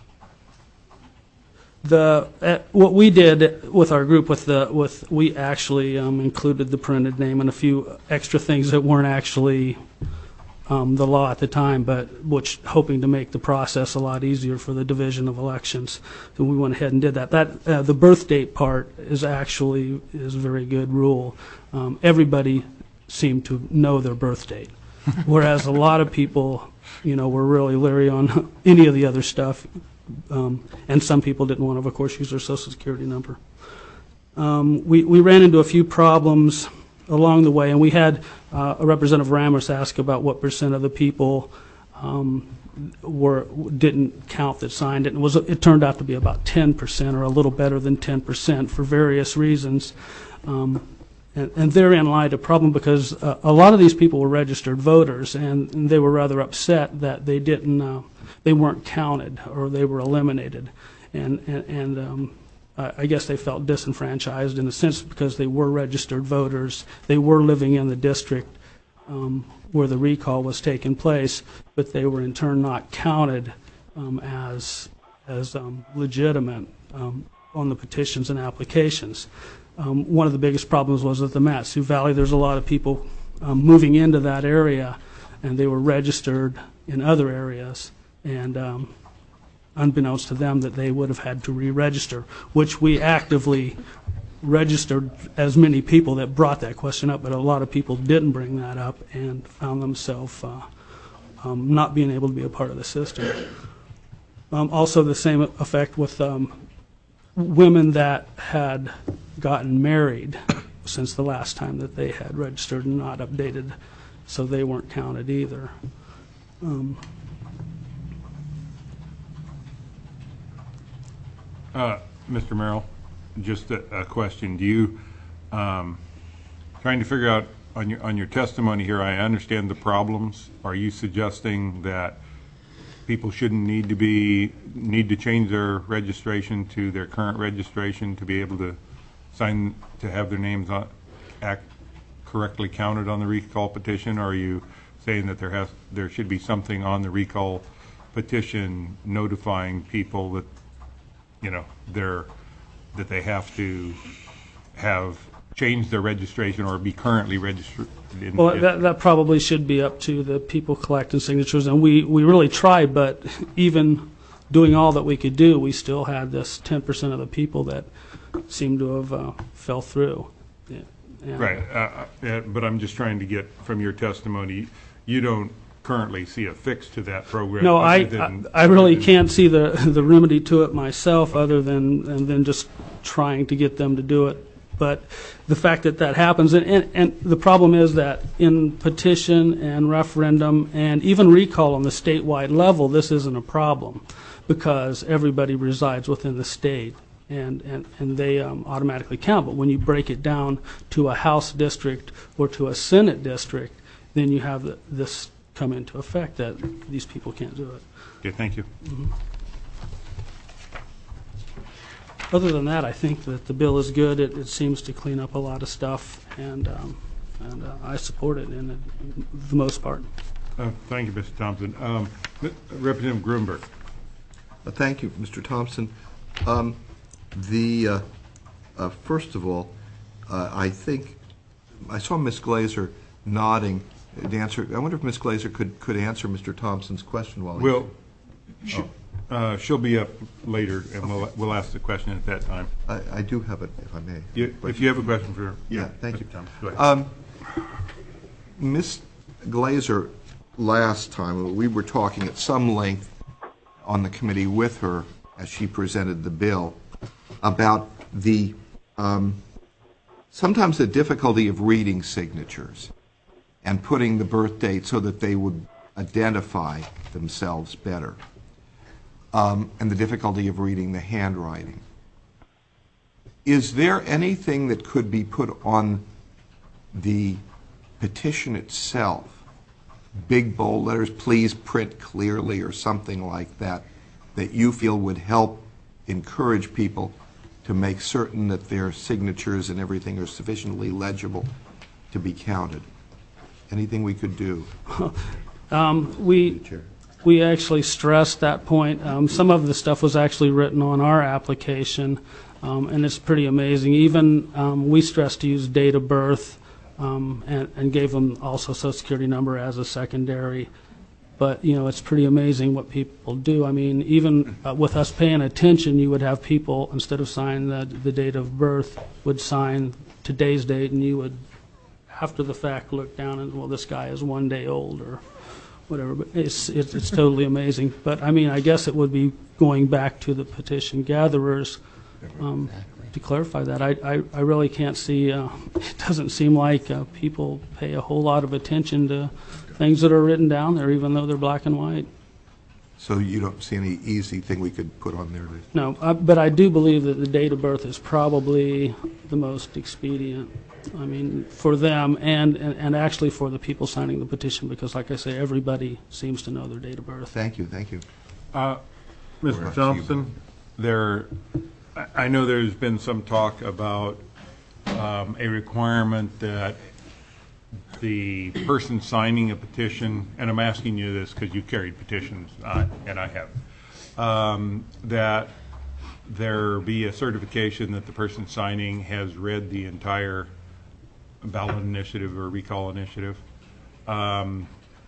the uh, what we did with our group, with the with we actually um, included the printed name and a few extra things that weren't actually um, the law at the time, but which hoping to make the process a lot easier for the Division of Elections. So we went ahead and did that. That uh, the birth date part is actually is a very good rule. Um, everybody seem to know their birth date, whereas a lot of people, you know, were really leery on any of the other stuff, um, and some people didn't want to, of course, use their Social Security number. Um, we, we ran into a few problems along the way, and we had uh, a Representative Ramos ask about what percent of the people um, were didn't count that signed it. And it was it turned out to be about ten percent, or a little better than ten percent, for various reasons. Um, And, and therein lied a problem, because uh, a lot of these people were registered voters, and, and they were rather upset that they didn't, uh, they weren't counted, or they were eliminated, and and, and um, I, I guess they felt disenfranchised in a sense because they were registered voters, they were living in the district um, where the recall was taking place, but they were in turn not counted um, as as um, legitimate um, on the petitions and applications. Um, one of the biggest problems was at the Mat-Su Valley. There's a lot of people um, moving into that area, and they were registered in other areas, and um, unbeknownst to them that they would have had to re-register, which we actively registered as many people that brought that question up, but a lot of people didn't bring that up and found themselves uh, um, not being able to be a part of the system. Um, also, the same effect with um, women that had gotten married since the last time that they had registered and not updated, so they weren't counted either. Um, Uh, Mister Merrill, just a, a question. Do you, um, trying to figure out on your on your testimony here, I understand the problems. Are you suggesting that people shouldn't need to be need to change their registration to their current registration to be able to sign, to have their names on, act correctly counted on the recall petition? Or are you saying that there has there should be something on the recall petition notifying people that, you know, they're that they have to have changed their registration or be currently registered? In, well, that, that probably should be up to the people collecting signatures, and we, we really tried, but even doing all that we could do, we still had this ten percent of the people that seemed to have uh, fell through. Yeah. And, right, uh, uh, but I'm just trying to get from your testimony, you don't currently see a fix to that program. No, I, than, I I really can't see the the remedy to it myself, other than and then just trying to get them to do it. But the fact that that happens, and, and, and the problem is that in petition and referendum and even recall on the statewide level, this isn't a problem because everybody resides within the state, and, and, and they um, automatically count. But when you break it down to a House district or to a Senate district, then you have the, this come into effect that these people can't do it. Okay, thank you. Mm-hmm. Other than that, I think that the bill is good. It, it seems to clean up a lot of stuff, and um, and uh, I support it in the, the most part. Uh, thank you, Mister Thompson. Um, Representative Gruenberg. Uh, thank you, Mister Thompson. Um, the uh, uh, first of all, uh, I think I saw Miz Glazer nodding to answer. I wonder if Miz Glazer could could answer Mister Thompson's question while. Well, he, oh. Uh, she'll be up later, and we'll we'll ask the question at that time. I, I do have it, if I may. You, if you have a question for her. Yeah, thank you. Thompson, go ahead. Um, Miz Glazer, last time, we were talking at some length on the committee with her as she presented the bill about the um, sometimes the difficulty of reading signatures and putting the birth date so that they would identify themselves better, um, and the difficulty of reading the handwriting. Is there anything that could be put on the petition itself, big bold letters, please print clearly, or something like that, that you feel would help encourage people to make certain that their signatures and everything are sufficiently legible to be counted? Anything we could do? Um, we we actually stressed that point. Um, some of the stuff was actually written on our application, um, and it's pretty amazing. Even um, we stressed to use date of birth, um, and, and gave them also Social Security number as a secondary. But, you know, it's pretty amazing what people do. I mean, even uh, with us paying attention, you would have people, instead of signing the, the date of birth, would sign today's date, and you would, after the fact, look down and, well, this guy is one day old or whatever. But it's, it's, it's totally amazing. But, I mean, I guess it would be going back to the petition gatherers um, to clarify that. I, I, I really can't see, uh, it doesn't seem like uh, people pay a whole lot of attention to things that are written down there, even though they're black and white. So you don't see any easy thing we could put on there? To No, I, but I do believe that the date of birth is probably the most expedient. I mean, for them and, and, and actually for the people signing the petition, because, like I say, everybody seems to know their date of birth. Thank you, thank you. Uh, Mister Thompson, there, I- I know there's been some talk about um, a requirement that the person signing a petition, and I'm asking you this because you carried petitions, uh, and I have, um, that there be a certification that the person signing has read the entire ballot initiative or recall initiative. Um,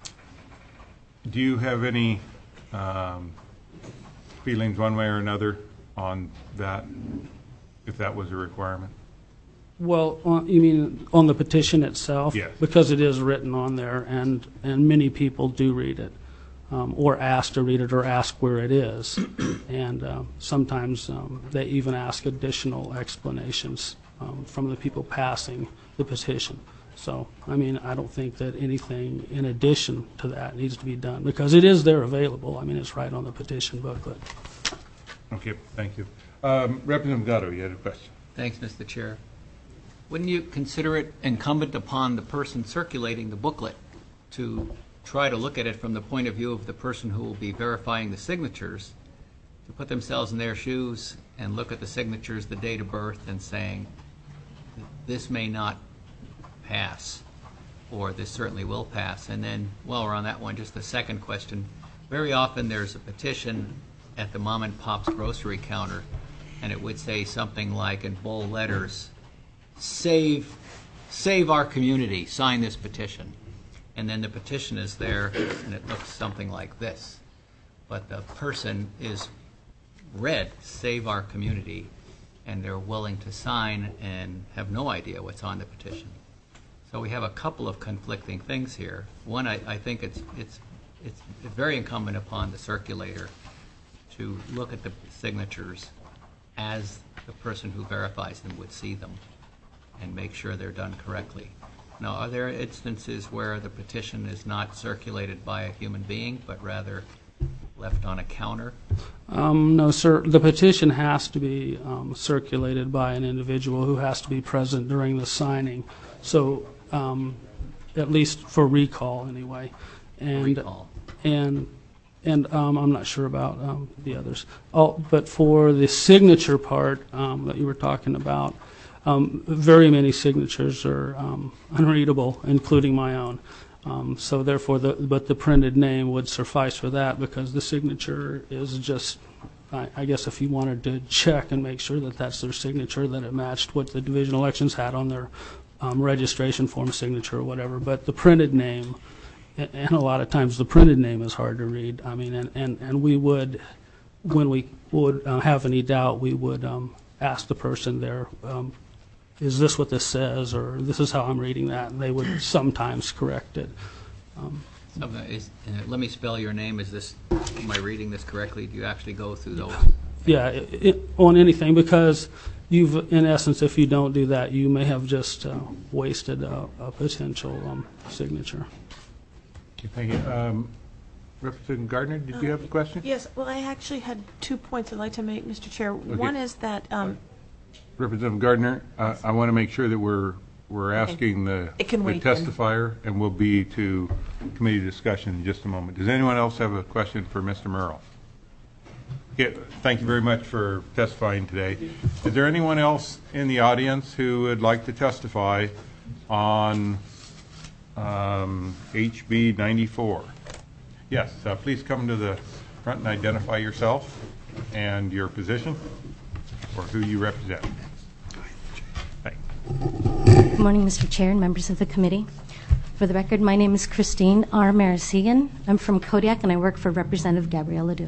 do you have any um, feelings one way or another on that, if that was a requirement? Well, on, you mean on the petition itself? Yes. Because it is written on there, and, and many people do read it, um, or ask to read it, or ask where it is. And uh, sometimes um, they even ask additional explanations um, from the people passing the petition. So, I mean, I don't think that anything in addition to that needs to be done, because it is there available. I mean, it's right on the petition booklet. Okay, thank you. Um, Representative Gatto, you had a question. Thanks, Mister Chair. Wouldn't you consider it incumbent upon the person circulating the booklet to try to look at it from the point of view of the person who will be verifying the signatures, to put themselves in their shoes and look at the signatures, the date of birth, and saying, this may not pass, or this certainly will pass? And then, while we're on that one, just a second question. Very often there's a petition at the mom and pop's grocery counter, and it would say something like, in bold letters, save save our community, sign this petition. And then the petition is there, and it looks something like this. But the person is read, save our community, and they're willing to sign and have no idea what's on the petition. So we have a couple of conflicting things here. One, I, I think it's, it's, it's very incumbent upon the circulator to look at the signatures as the person who verifies them would see them, and make sure they're done correctly. Now, are there instances where the petition is not circulated by a human being, but rather left on a counter? Um, no, sir. The petition has to be um, circulated by an individual who has to be present during the signing. So, um, at least for recall, anyway. And Recall. and and um, I'm not sure about um, the others. Oh, but for the signature part um, that you were talking about, um, very many signatures are um, unreadable, including my own. Um, so therefore, the, but the printed name would suffice for that, because the signature is just, I, I guess if you wanted to check and make sure that that's their signature, that it matched what the division elections had on their um, registration form signature or whatever. But the printed name, and, and a lot of times the printed name is hard to read. I mean, and, and, and we would, when we would uh, have any doubt, we would um, ask the person there, um, is this what this says, or this is how I'm reading that? And they would sometimes correct it. Um, So, uh, is, uh, let me spell your name. Is this, am I reading this correctly? Do you actually go through those? yeah, it, it, on anything, because you've, in essence, if you don't do that, you may have just uh, wasted a, a potential um, signature. Okay, thank you. Um, Representative Gardner, did you have a question? Yes, well, I actually had two points I'd like to make, Mister Chair. One is that, um, Representative Gardner, uh, I want to make sure that we're we're asking the, It can the wait then. testifier, and we'll be to committee discussion in just a moment. Does anyone else have a question for Mister Merrill? Yeah, thank you very much for testifying today. Is there anyone else in the audience who would like to testify on um, H B ninety-four? Yes, uh, please come to the front and identify yourself and your position or who you represent. Thank you. Good morning, Mister Chair and members of the committee. For the record, my name is Christine R. Marasigan. I'm from Kodiak, and I work for Representative Gabrielle Ledoux.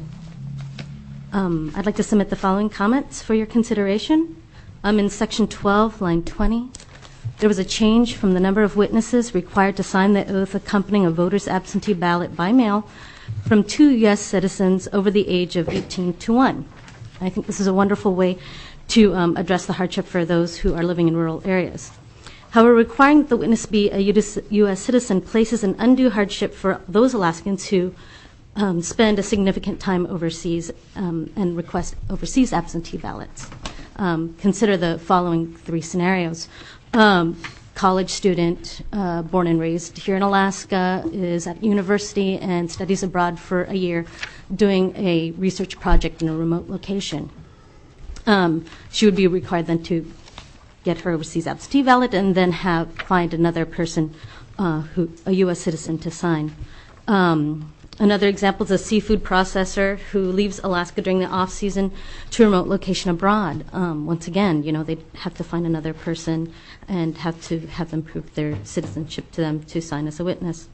Um, I'd like to submit the following comments for your consideration. Um, in Section twelve, line twenty, there was a change from the number of witnesses required to sign the oath accompanying a voter's absentee ballot by mail from two U S citizens over the age of eighteen to one. I think this is a wonderful way to um, address the hardship for those who are living in rural areas. However, requiring that the witness be a U S citizen places an undue hardship for those Alaskans who um, spend a significant time overseas um, and request overseas absentee ballots. Um, consider the following three scenarios. Um, college student, uh, born and raised here in Alaska, is at university and studies abroad for a year doing a research project in a remote location. Um, she would be required then to get her overseas absentee ballot and then have find another person, uh, who a U S citizen, to sign. Um, another example is a seafood processor who leaves Alaska during the off season to a remote location abroad. Um, once again, you know, they'd have to find another person and have to have them prove their citizenship to them to sign as a witness.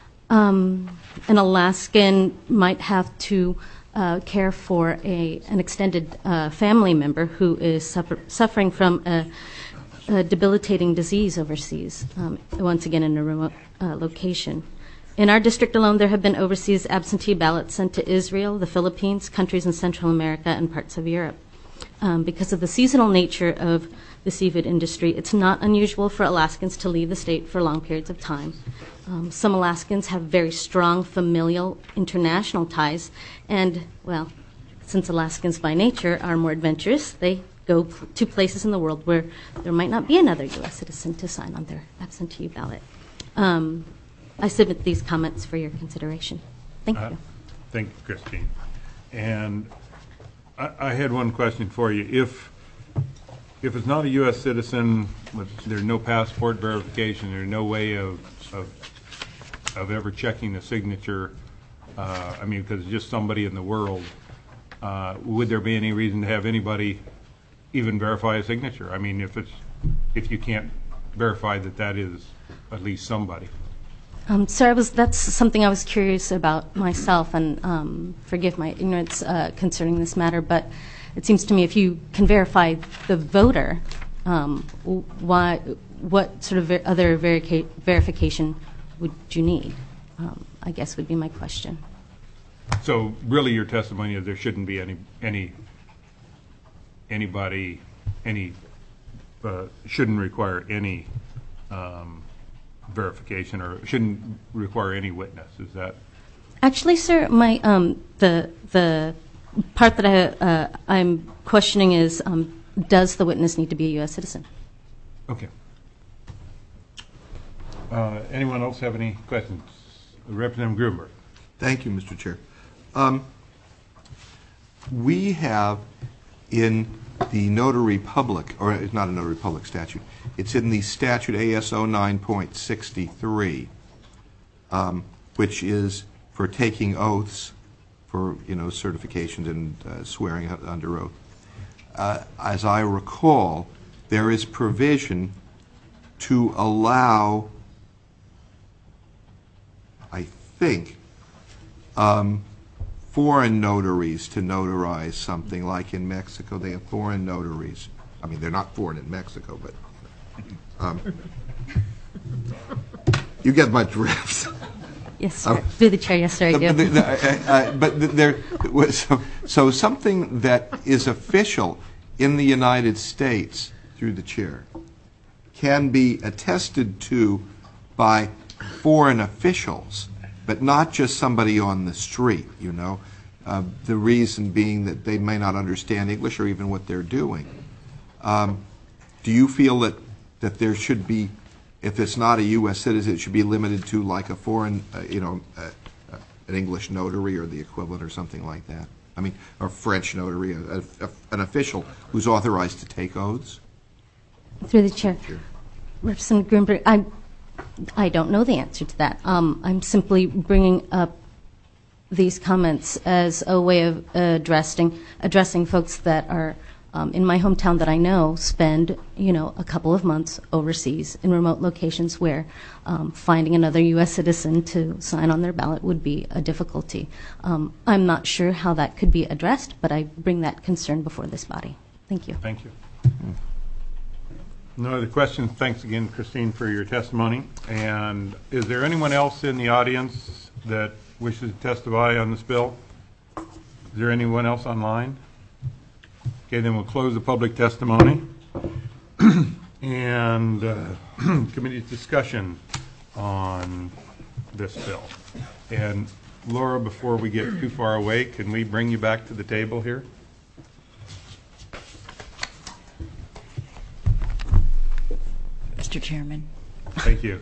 Um, an Alaskan might have to uh, care for a an extended uh, family member who is suffer, suffering from a, a debilitating disease overseas, um, once again in a remote uh, location. In our district alone, there have been overseas absentee ballots sent to Israel, the Philippines, countries in Central America, and parts of Europe. Um, because of the seasonal nature of the seafood industry, it's not unusual for Alaskans to leave the state for long periods of time. Um, some Alaskans have very strong familial international ties, and, well, since Alaskans by nature are more adventurous, they go p- to places in the world where there might not be another U S citizen to sign on their absentee ballot. Um, I submit these comments for your consideration. Thank Uh, you. Thank you, Christine. And I, I had one question for you. If if it's not a U S citizen, with, there's no passport verification, there's no way of of, of ever checking the signature. Uh, I mean, because it's just somebody in the world. Uh, would there be any reason to have anybody even verify a signature? I mean, if it's if you can't verify that that is at least somebody. Um, sir, I was, that's something I was curious about myself, and um, forgive my ignorance uh, concerning this matter, but it seems to me if you can verify the voter, um, why, what sort of ver- other verica- verification would you need, um, I guess would be my question. So really your testimony is there shouldn't be any any anybody, any, uh, shouldn't require any um, verification or shouldn't require any witness, is that? Actually, sir, my um, the the part that I uh, I'm questioning is, um, does the witness need to be a U S citizen? Okay. Uh, anyone else have any questions? Representative Gruenberg. Thank you, Mister Chair. Um, we have in the notary public, or it's not a notary public statute, it's in the statute A S O nine point sixty-three, um, which is for taking oaths for, you know, certifications and uh, swearing under oath. Uh, as I recall, there is provision to allow, I think, um, foreign notaries to notarize something, like in Mexico they have foreign notaries. I mean, they're not foreign in Mexico, but um, you get my drift. Yes, sir. Um, Through the chair, yes, sir, I do. The- the- the- uh, uh, But there, so, so something that is official in the United States, through the chair, can be attested to by foreign officials, but not just somebody on the street, you know. Uh, the reason being that they may not understand English or even what they're doing. Um, do you feel that, that there should be, if it's not a U S citizen, it should be limited to like a foreign, uh, you know, uh, uh, an English notary or the equivalent or something like that? I mean, or French notary, a, a, an official who's authorized to take oaths? Through the chair. Sure. Representative Greenberg, I, I don't know the answer to that. Um, I'm simply bringing up these comments as a way of addressing addressing folks that are um, in my hometown that I know spend, you know, a couple of months overseas in remote locations where um, finding another U S citizen to sign on their ballot would be a difficulty. Um, I'm not sure how that could be addressed, but I bring that concern before this body. Thank you. Thank you. No other questions. Thanks again, Christine, for your testimony. And is there anyone else in the audience that wishes to testify on this bill? Is there anyone else online? Okay, then we'll close the public testimony. And uh, committee discussion on this bill. And Laura, before we get too far away, can we bring you back to the table here? Mister Chairman. Thank you.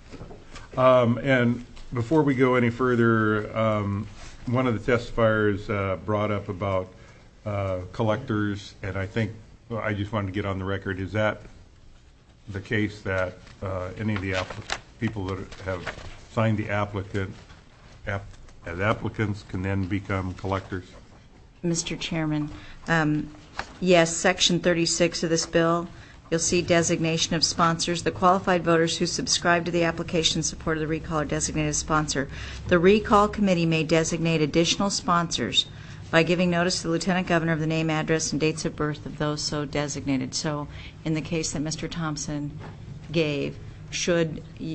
Um, and before we go any further, um, one of the testifiers uh, brought up about uh, collectors, and I think well, I just wanted to get on the record. Is that the case that uh, any of the applic- people that have signed the applicant app- as applicants can then become collectors? Mister Chairman, um, yes, Section thirty-six of this bill, you'll see designation of sponsors. The qualified voters who subscribe to the application in support of the recall are designated as sponsor. The recall committee may designate additional sponsors by giving notice to the lieutenant governor of the name, address, and dates of birth of those so designated. So in the case that Mister Thompson gave, should a,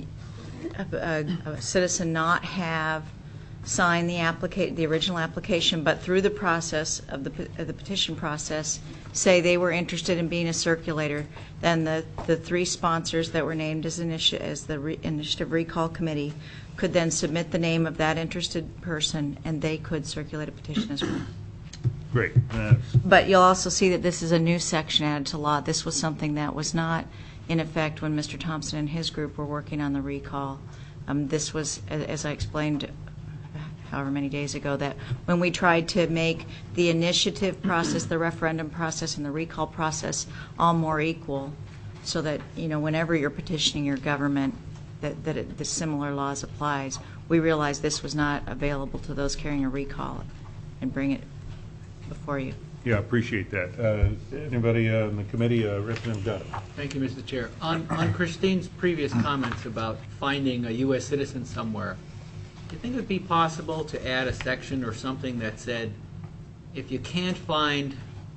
a, a citizen not have signed the applica- the original application, but through the process of the, of the petition process, say they were interested in being a circulator, then the, the three sponsors that were named as, initi- as the re- Initiative Recall Committee could then submit the name of that interested person, and they could circulate a petition as well. Great. That's But you'll also see that this is a new section added to law. This was something that was not in effect when Mister Thompson and his group were working on the recall. Um, this was, as I explained however many days ago, that when we tried to make the initiative process, the referendum process, and the recall process all more equal, so that, you know, whenever you're petitioning your government, that, that it, the similar laws applies, we realized this was not available to those carrying a recall, and bring it before you. Yeah, appreciate that. Uh, anybody uh, in the committee, uh, Representative Gunn? Thank you, Mister Chair. On, on Christine's previous comments about finding a U S citizen somewhere, do you think it would be possible to add a section or something that said, if you can't find,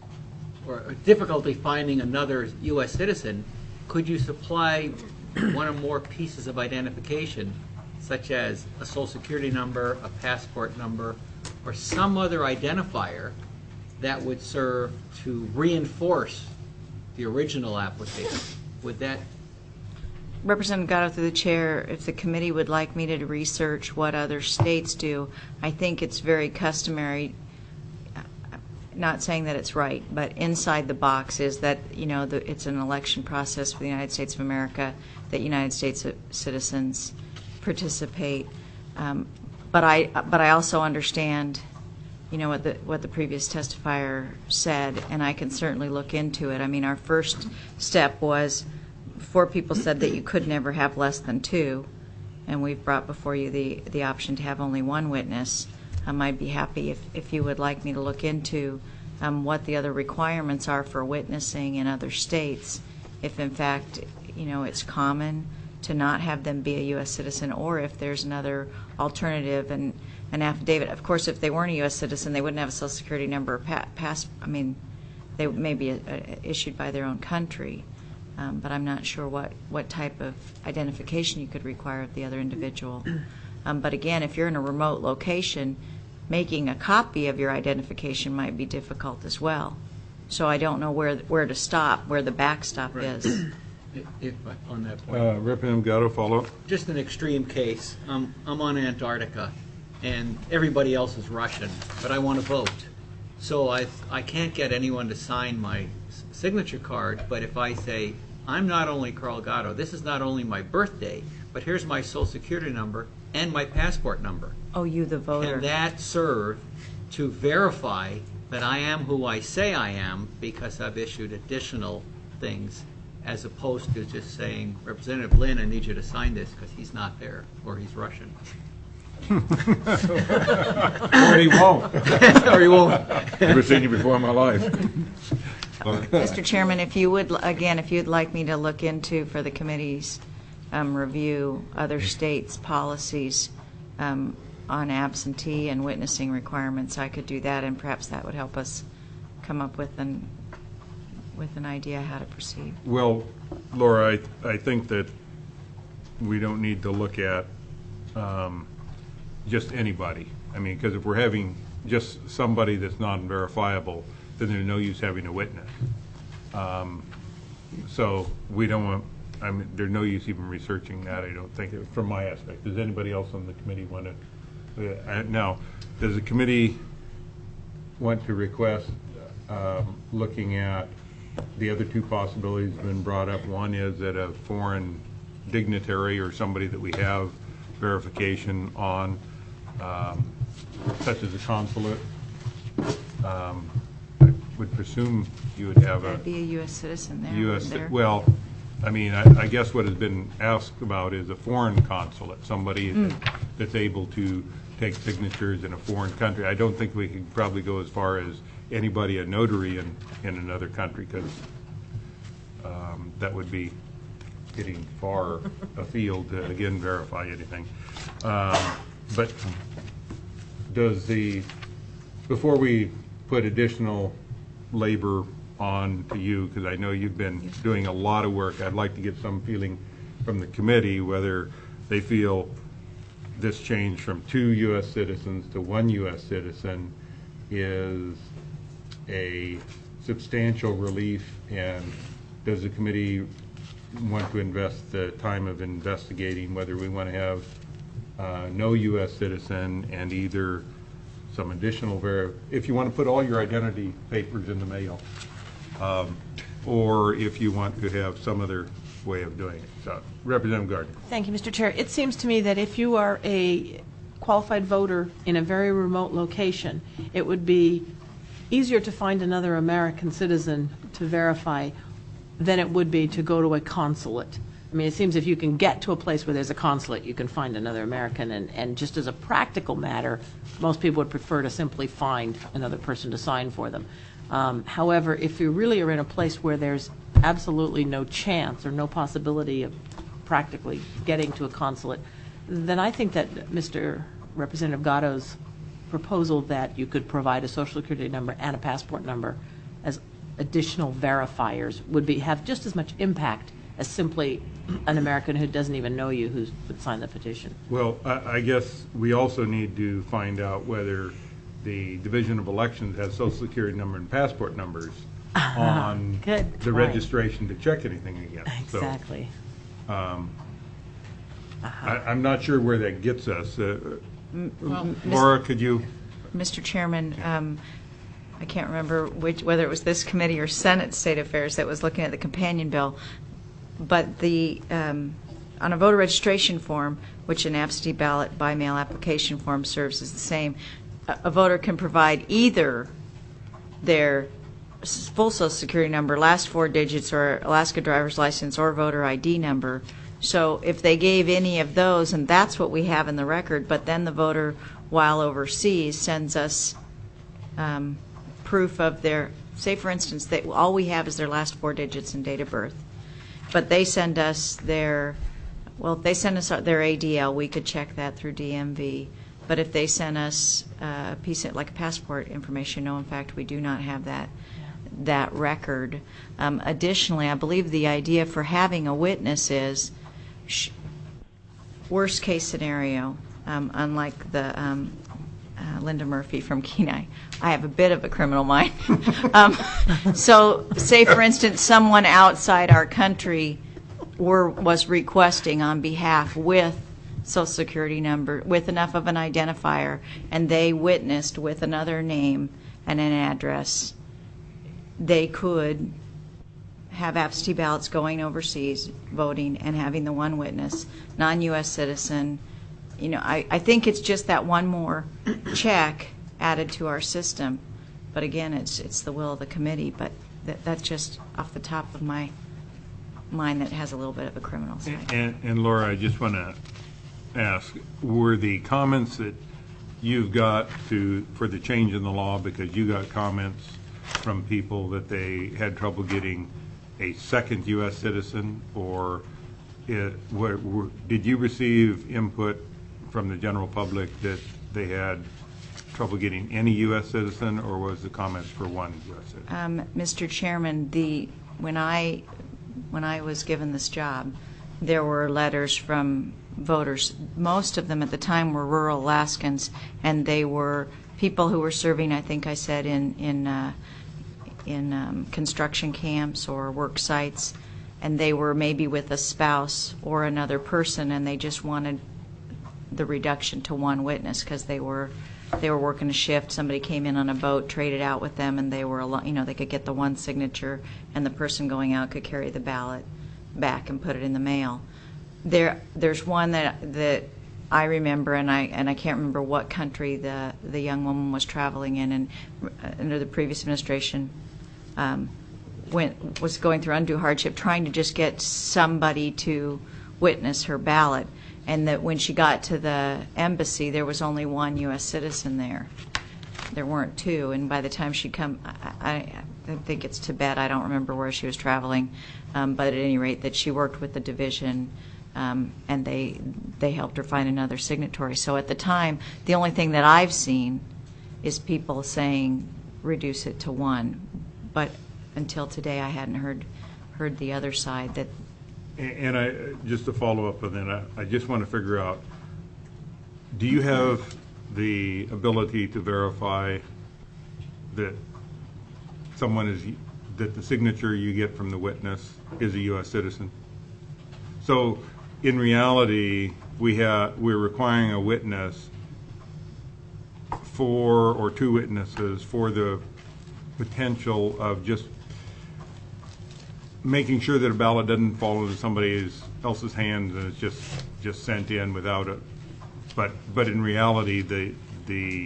or difficulty finding another U S citizen, could you supply one or more pieces of identification, such as a social security number, a passport number, or some other identifier that would serve to reinforce the original application? Would that Representative Gatto, through the chair, if the committee would like me to research what other states do, I think it's very customary, not saying that it's right, but inside the box is that, you know, the, it's an election process for the United States of America, that United States citizens participate. Um, but I but I also understand, you know, what the what the previous testifier said, and I can certainly look into it. I mean, our first step was, four people said that you could never have less than two, and we've brought before you the, the option to have only one witness. Um, I'd be happy if, if you would like me to look into um, what the other requirements are for witnessing in other states, if in fact, you know, it's common to not have them be a U S citizen, or if there's another alternative and an affidavit. Of course, if they weren't a U S citizen, they wouldn't have a social security number or pa- pass. I mean, they may be a, a, issued by their own country. Um, but I'm not sure what, what type of identification you could require of the other individual. Um, but again, if you're in a remote location, making a copy of your identification might be difficult as well. So I don't know where, where to stop, where the backstop Right. is. If, if, on that point. Uh, Representative Gatto, follow. Just an extreme case. Um, I'm on Antarctica, and everybody else is Russian, but I want to vote. So I, I can't get anyone to sign my s- signature card, but if I say, I'm not only Carl Gatto, this is not only my birthday, but here's my social security number and my passport number. Oh, you the voter. Can that serve to verify that I am who I say I am because I've issued additional things, as opposed to just saying, Representative Lynn, I need you to sign this because he's not there, or he's Russian. Or he won't. Or he won't. Never seen you before in my life. Mister Chairman, if you would, again, if you'd like me to look into for the committee's um, review other states' policies um, on absentee and witnessing requirements, I could do that, and perhaps that would help us come up with an with an idea how to proceed. Well, Laura, I, I think that we don't need to look at um, just anybody. I mean, because if we're having just somebody that's non-verifiable, then there's no use having a witness. Um, so we don't want, I mean, there's no use even researching that, I don't think, from my aspect. Does anybody else on the committee want to? Uh, now, does the committee want to request um, looking at the other two possibilities have been brought up? One is that a foreign dignitary or somebody that we have verification on, um, such as a consulate. Um, I would presume you would have a That'd be a U S citizen there. U S wouldn't there? Well, I mean, I, I guess what has been asked about is a foreign consulate, somebody Mm. that, that's able to take signatures in a foreign country. I don't think we could probably go as far as anybody a notary in, in another country, because um, that would be getting far afield to, again, verify anything. Um, but does the, before we put additional labor on to you, because I know you've been doing a lot of work, I'd like to get some feeling from the committee whether they feel this change from two U S citizens to one U S citizen is a substantial relief, and does the committee want to invest the time of investigating whether we want to have uh, no U S citizen and either some additional ver if you want to put all your identity papers in the mail, um, or if you want to have some other way of doing it. So, Representative Gardner. Thank you, Mister Chair. It seems to me that if you are a qualified voter in a very remote location, it would be easier to find another American citizen to verify than it would be to go to a consulate. I mean, it seems if you can get to a place where there's a consulate, you can find another American, and, and just as a practical matter, most people would prefer to simply find another person to sign for them. Um, however, if you really are in a place where there's absolutely no chance or no possibility of practically getting to a consulate, then I think that Mister Representative Gatto's proposal that you could provide a social security number and a passport number as additional verifiers would be have just as much impact as simply an American who doesn't even know you who would sign the petition. Well, I, I guess we also need to find out whether the Division of Elections has social security number and passport numbers on Good the point. registration to check anything against. Exactly. So, um, I, I'm not sure where that gets us. Uh, Laura, could you? Mister Chairman, um, I can't remember which, whether it was this committee or Senate State Affairs that was looking at the companion bill, but the um, on a voter registration form, which an absentee ballot by mail application form serves as the same, a, a voter can provide either their s- full social security number, last four digits, or Alaska driver's license or voter I D number. So if they gave any of those, and that's what we have in the record, but then the voter, while overseas, sends us um, proof of their, say for instance, that all we have is their last four digits and date of birth, but they send us their, well, if they send us their A D L, we could check that through D M V. But if they send us a piece of, like a passport information, no, in fact, we do not have that that record. Um, additionally, I believe the idea for having a witness is sh- worst case scenario, um, unlike the um, uh, Linda Murphy from Kenai. I have a bit of a criminal mind. um, so, say for instance, someone outside our country were was requesting on behalf with Social Security number, with enough of an identifier, and they witnessed with another name and an address, they could have absentee ballots going overseas, voting, and having the one witness, non-U S citizen. You know, I, I think it's just that one more check added to our system. But again, it's it's the will of the committee. But that, that's just off the top of my mind that has a little bit of a criminal side. And, and Laura, I just want to ask, were the comments that you've got to for the change in the law, because you got comments from people that they had trouble getting a second U S citizen, or it, were, were, did you receive input from the general public that they had trouble getting any U S citizen, or was the comments for one U S citizen? Um, Mister Chairman, the when I when I was given this job, there were letters from voters. Most of them at the time were rural Alaskans, and they were people who were serving, I think I said, in in uh, in um, construction camps or work sites, and they were maybe with a spouse or another person, and they just wanted the reduction to one witness because they were they were working a shift. Somebody came in on a boat, traded out with them, and they were alo- you know they could get the one signature, and the person going out could carry the ballot back and put it in the mail. There, there's one that that I remember, and I and I can't remember what country the the young woman was traveling in, and uh, under the previous administration, um, went was going through undue hardship trying to just get somebody to witness her ballot, and that when she got to the embassy, there was only one U S citizen there. There weren't two, and by the time she'd come, I, I, I think it's Tibet. I don't remember where she was traveling, um, but at any rate, that she worked with the division. Um, and they they helped her find another signatory. So at the time, the only thing that I've seen is people saying reduce it to one. But until today, I hadn't heard heard the other side. That. And I just to follow up on that, I, I just want to figure out: do you have the ability to verify that someone is that the signature you get from the witness is a U S citizen? So. In reality, we have we're requiring a witness for or two witnesses for the potential of just making sure that a ballot doesn't fall into somebody else's hands and it's just just sent in without it. But but in reality, the the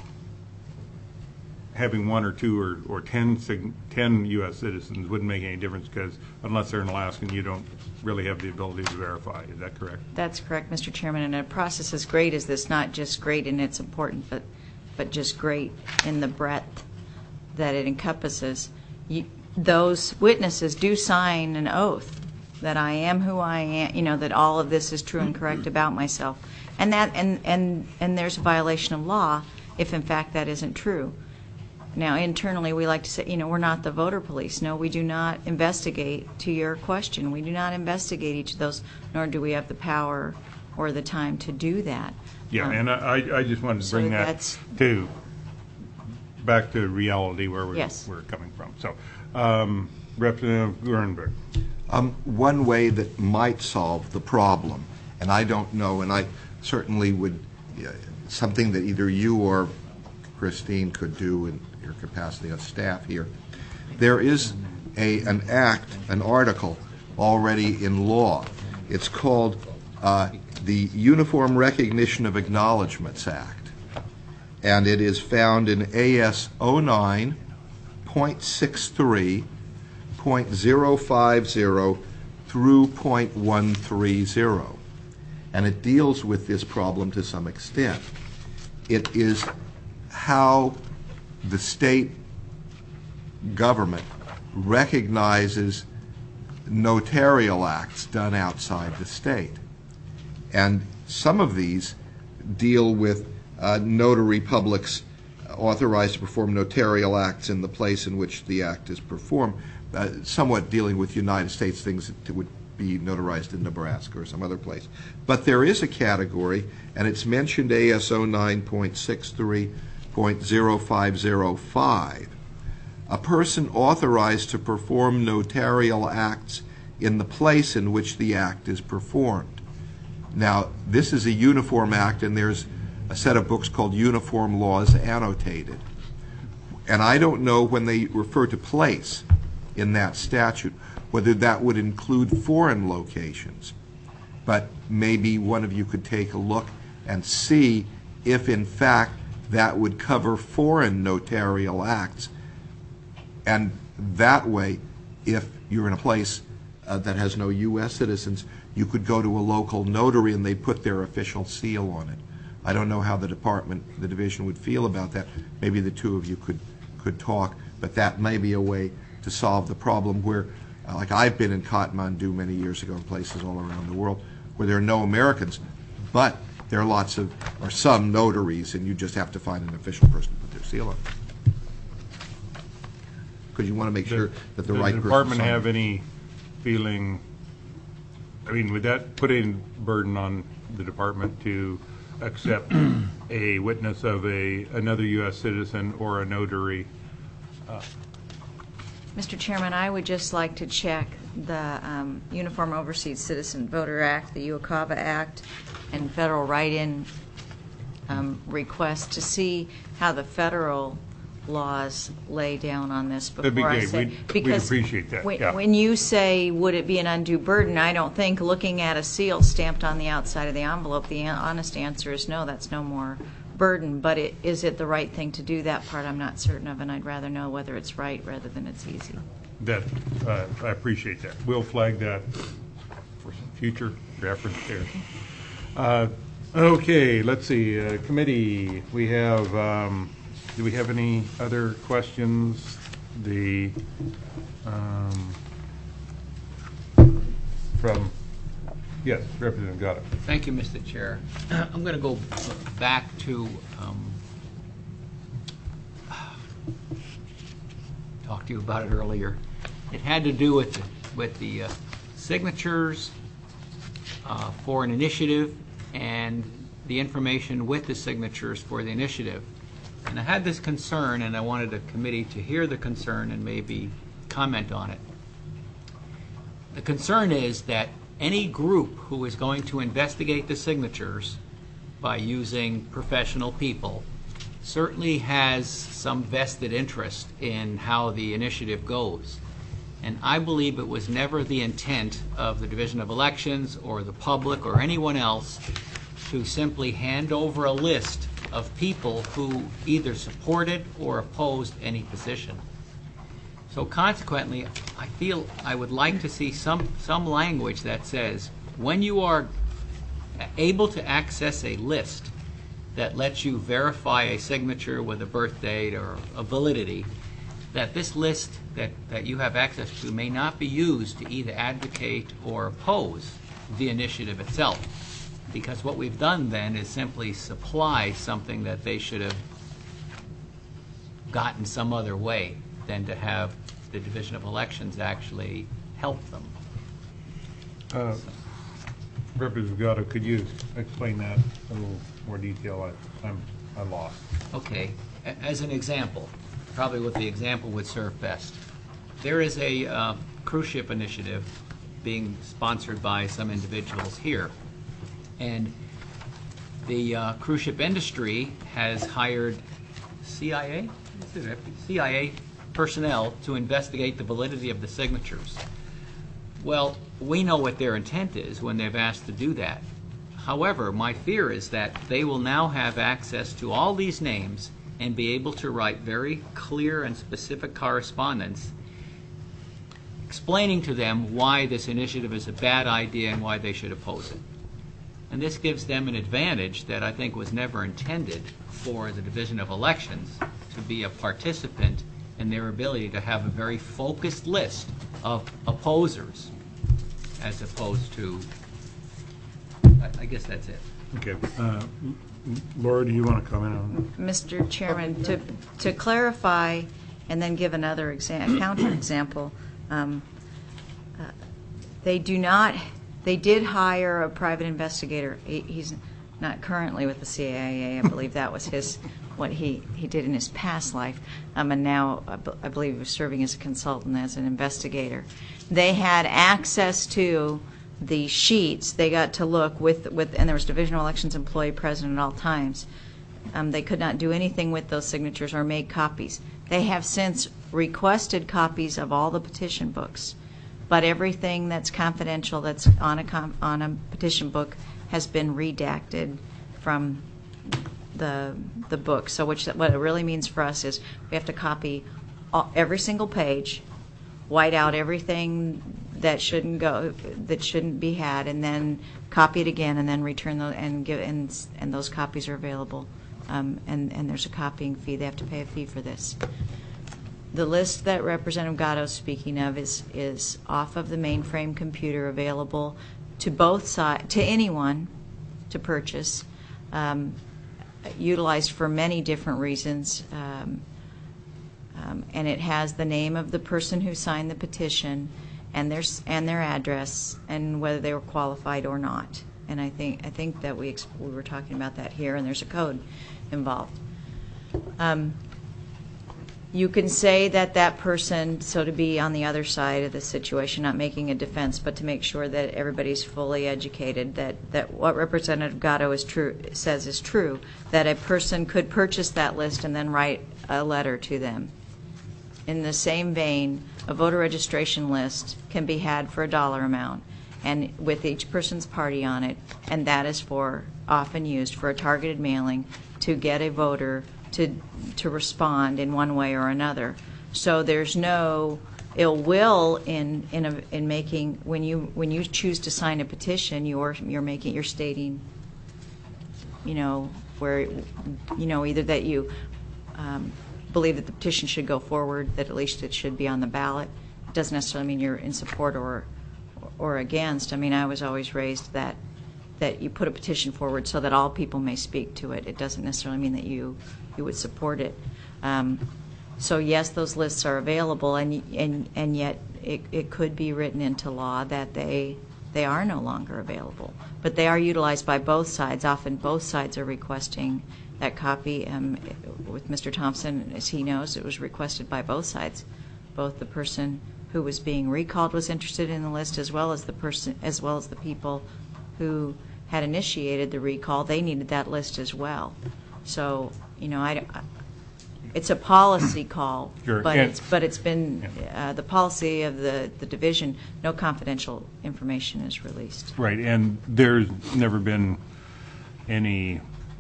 having one or two or, or ten, ten U S citizens wouldn't make any difference, because unless they're an Alaskan, you don't really have the ability to verify. Is that correct? That's correct, Mister Chairman. And a process as great as this, not just great in its importance, but but just great in the breadth that it encompasses. You, those witnesses do sign an oath that I am who I am, you know, that all of this is true and correct about myself. And that and, and, and there's a violation of law if in fact that isn't true. Now, internally, we like to say, you know, we're not the voter police. No, we do not investigate, to your question, we do not investigate each of those, nor do we have the power or the time to do that. Yeah, um, and I, I just wanted to so bring that that's- to, back to reality where we're, Yes. we're coming from. So, um, Representative Gurenberg. Um, one way that might solve the problem, and I don't know, and I certainly would, uh, something that either you or Christine could do in your capacity of staff here. There is a an act, an article already in law. It's called uh, the Uniform Recognition of Acknowledgements Act, and it is found in A S oh nine point sixty-three point oh five oh through point one thirty, and it deals with this problem to some extent. It is how the state government recognizes notarial acts done outside the state. And some of these deal with uh, notary publics authorized to perform notarial acts in the place in which the act is performed, uh, somewhat dealing with United States things that would be notarized in Nebraska or some other place. But there is a category, and it's mentioned A S O nine point six three point zero five zero five. A person authorized to perform notarial acts in the place in which the act is performed. Now, this is a uniform act, and there's a set of books called Uniform Laws Annotated. And I don't know when they refer to place in that statute whether that would include foreign locations. But maybe one of you could take a look and see if, in fact, that would cover foreign notarial acts. And that way, if you're in a place uh, that has no U S citizens, you could go to a local notary and they put their official seal on it. I don't know how the department, the division would feel about that. Maybe the two of you could, could talk, but that may be a way to solve the problem where, uh, like I've been in Kathmandu many years ago in places all around the world where there are no Americans, but there are lots of, or some notaries, and you just have to find an official person to put their seal on. Because you want to make sure that the Does right the person department signed have it. any feeling, I mean, would that put a burden on the department to accept a witness of a, another U S citizen or a notary? Uh, Mister Chairman, I would just like to check the um, Uniform Overseas Citizen Voter Act, the UOCAVA Act, and federal write-in um, request to see how the federal laws lay down on this before That'd be I great. say. We'd- we'd because appreciate that, When, yeah. when you say, would it be an undue burden, I don't think looking at a seal stamped on the outside of the envelope, the an- honest answer is no, that's no more burden. But it, is it the right thing to do? That part I'm not certain of, and I'd rather know whether it's right rather than it's easy. That, uh, I appreciate that. We'll flag that for some future reference there. Uh, Okay, let's see, uh, committee, we have, um, do we have any other questions? The, um, from, yes, Representative Gatto. Thank you, Mister Chair. I'm going to go back to um, talk to you about it earlier. It had to do with the, with the uh, signatures uh, for an initiative and the information with the signatures for the initiative. And I had this concern, and I wanted the committee to hear the concern and maybe comment on it. The concern is that any group who is going to investigate the signatures by using professional people certainly has some vested interest in how the initiative goes. And I believe it was never the intent of the Division of Elections or the public or anyone else to simply hand over a list of people who either supported or opposed any position. So consequently, I feel I would like to see some, some language that says when you are able to access a list that lets you verify a signature with a birth date or a validity, that this list that, that you have access to may not be used to either advocate or oppose the initiative itself. Because what we've done then is simply supply something that they should have gotten some other way than to have the Division of Elections actually help them. Uh, Representative Gatto, could you explain that in a little more detail? I, I'm, I'm lost. Okay, A- as an example, probably what the example would serve best. There is a uh, cruise ship initiative being sponsored by some individuals here. And the uh, cruise ship industry has hired C I A, Is it C I A personnel to investigate the validity of the signatures. Well, we know what their intent is when they've asked to do that. However, my fear is that they will now have access to all these names and be able to write very clear and specific correspondence explaining to them why this initiative is a bad idea and why they should oppose it. And this gives them an advantage that I think was never intended for the Division of Elections to be a participant in their ability to have a very focused list of opposers as opposed to, I, I guess that's it. Okay. Uh, Laura, do you want to comment on that? Mister Chairman, to, to clarify and then give another exa- counter example, um, uh, They do not, they did hire a private investigator. He, he's not currently with the C I A. I believe that was his, what he, he did in his past life. Um, and now I, b- I believe he was serving as a consultant, as an investigator. They had access to the sheets. They got to look with, with and there was Division of Elections employee present at all times. Um, they could not do anything with those signatures or make copies. They have since requested copies of all the petition books, but everything that's confidential that's on a com- on a petition book has been redacted from the the book. So which what it really means for us is we have to copy all, every single page, white out everything that shouldn't go, that shouldn't be had, and then copy it again, and then return those, and give, and and those copies are available, um, and and there's a copying fee. They have to pay a fee for this. The list that Representative Gatto is speaking of is is off of the mainframe computer, available to both side, to anyone to purchase, um, utilized for many different reasons. Um, um, and it has the name of the person who signed the petition, and their and their address, and whether they were qualified or not. And I think I think that we ex- we were talking about that here, and there's a code involved. Um, you can say that that person, so to be on the other side of the situation, not making a defense, but to make sure that everybody's fully educated, that, that what Representative Gatto is true says is true, that a person could purchase that list and then write a letter to them. In the same vein, a voter registration list can be had for a dollar amount, and with each person's party on it, and that is for often used for a targeted mailing to get a voter to to respond in one way or another. So there's no ill will in in a, in making when you when you choose to sign a petition, you're you're making you're stating, you know, where you know either that you um, believe that the petition should go forward, that at least it should be on the ballot. It doesn't necessarily mean you're in support or or against. I mean, I was always raised that that you put a petition forward so that all people may speak to it. It doesn't necessarily mean that you you would support it. Um, so yes, those lists are available, and and and yet it, it could be written into law that they they are no longer available. But they are utilized by both sides. Often both sides are requesting that copy. Um, with Mister Thompson, as he knows, it was requested by both sides. Both the person who was being recalled was interested in the list, as well as the person, as well as the people who had initiated the recall. They needed that list as well. So, you know, I, I, it's a policy call, Sure. but And- it's but it's been uh, the policy of the, the division. No confidential information is released. Right, and there's never been any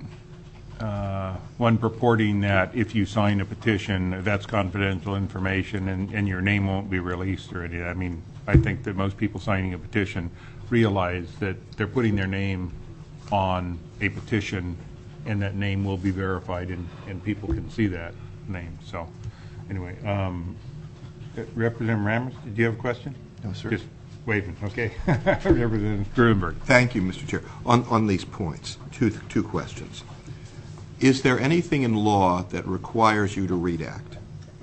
uh, one purporting that if you sign a petition, that's confidential information and, and your name won't be released or anything. I mean, I think that most people signing a petition realize that they're putting their name on a petition, and that name will be verified, and, and people can see that name. So, anyway, um, Representative Rammers, did you have a question? No, sir. Just waving, okay. Representative Gruenberg. Thank you, Mister Chair. On, on these points, two, two questions. Is there anything in law that requires you to redact?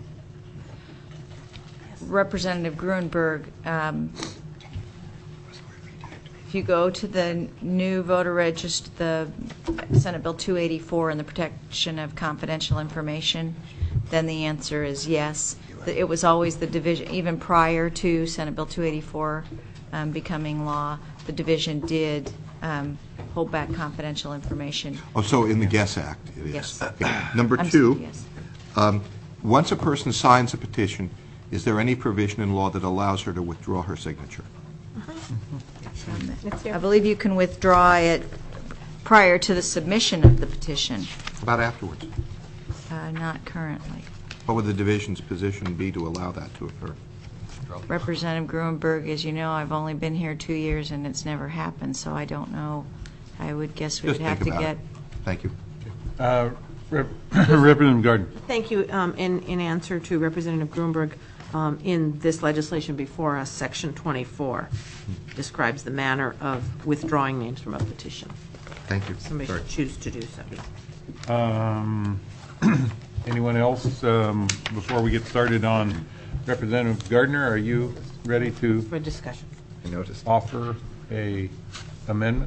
Representative Gruenberg, um, if you go to the new voter register, the Senate Bill two eighty-four and the protection of confidential information, then the answer is yes. It was always the division, even prior to Senate Bill two eighty-four um, becoming law, the division did um, hold back confidential information. Oh, so in the GUESS Act it is? Yes. Okay. Number I'm two, sorry, yes. um, once a person signs a petition, is there any provision in law that allows her to withdraw her signature? I believe you can withdraw it prior to the submission of the petition, How about afterwards? uh, not currently. What would the division's position be to allow that to occur? Representative Gruenberg, as you know, I've only been here two years and it's never happened, so I don't know. I would guess we'd Just have think to about get. it. Thank you. Uh, Rep- Representative Gardner. Thank you. Um, In, in answer to Representative Gruenberg, um, in this legislation before us, Section twenty-four describes the manner of withdrawing names from a petition. Thank you. Somebody Sorry. should choose to do so. Um, anyone else, um, before we get started on Representative Gardner, are you ready to? For discussion. I noticed. offer a amendment?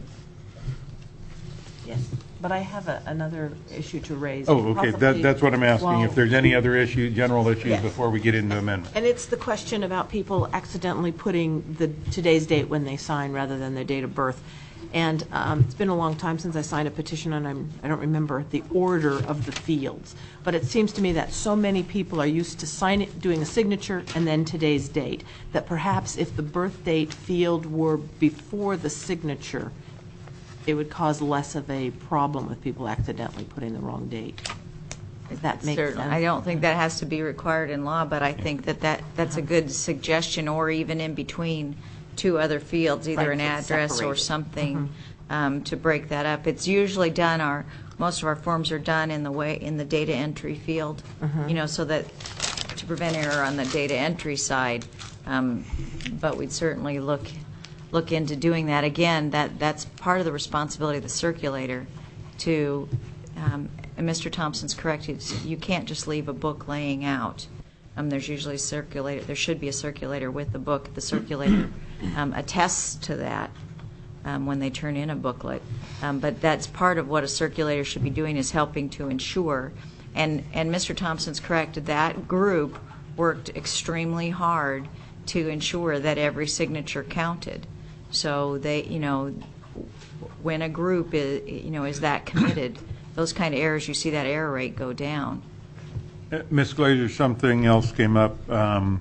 Yes, but I have a- another issue to raise. Oh, okay, that, possibly that's what I'm asking, while- if there's any other issue, general issues Yes. before we get into amendment. And it's the question about people accidentally putting the today's date when they sign rather than their date of birth. And um, it's been a long time since I signed a petition, and I'm, I don't remember the order of the fields. But it seems to me that so many people are used to signing, doing a signature and then today's date, that perhaps if the birth date field were before the signature, it would cause less of a problem with people accidentally putting the wrong date. Does that make sense? Certainly. I don't think that has to be required in law, but I think that, that that's a good suggestion, or even in between two other fields, either Right, an so it's address or separated. something, um, to break that up. It's usually done, our, most of our forms are done in the way, in the data entry field, you know, so that, to prevent error on the data entry side. Um, But we'd certainly look, look into doing that. Again, that, that's part of the responsibility of the circulator to, um, and Mister Thompson's correct, it's, you can't just leave a book laying out. Um, there's usually a circulator, there should be a circulator with the book. The circulator um, attests to that um, when they turn in a booklet. Um, but that's part of what a circulator should be doing, is helping to ensure. And, and Mister Thompson's correct, that group worked extremely hard to ensure that every signature counted. So they, you know, when a group is, you know, is that committed, those kind of errors, you see that error rate go down. Uh, Miz Glazer, something else came up um,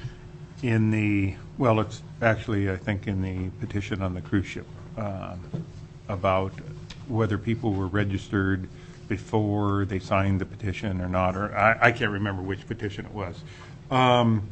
in the, well, it's actually, I think, in the petition on the cruise ship um, about whether people were registered before they signed the petition or not, or I, I can't remember which petition it was. Um,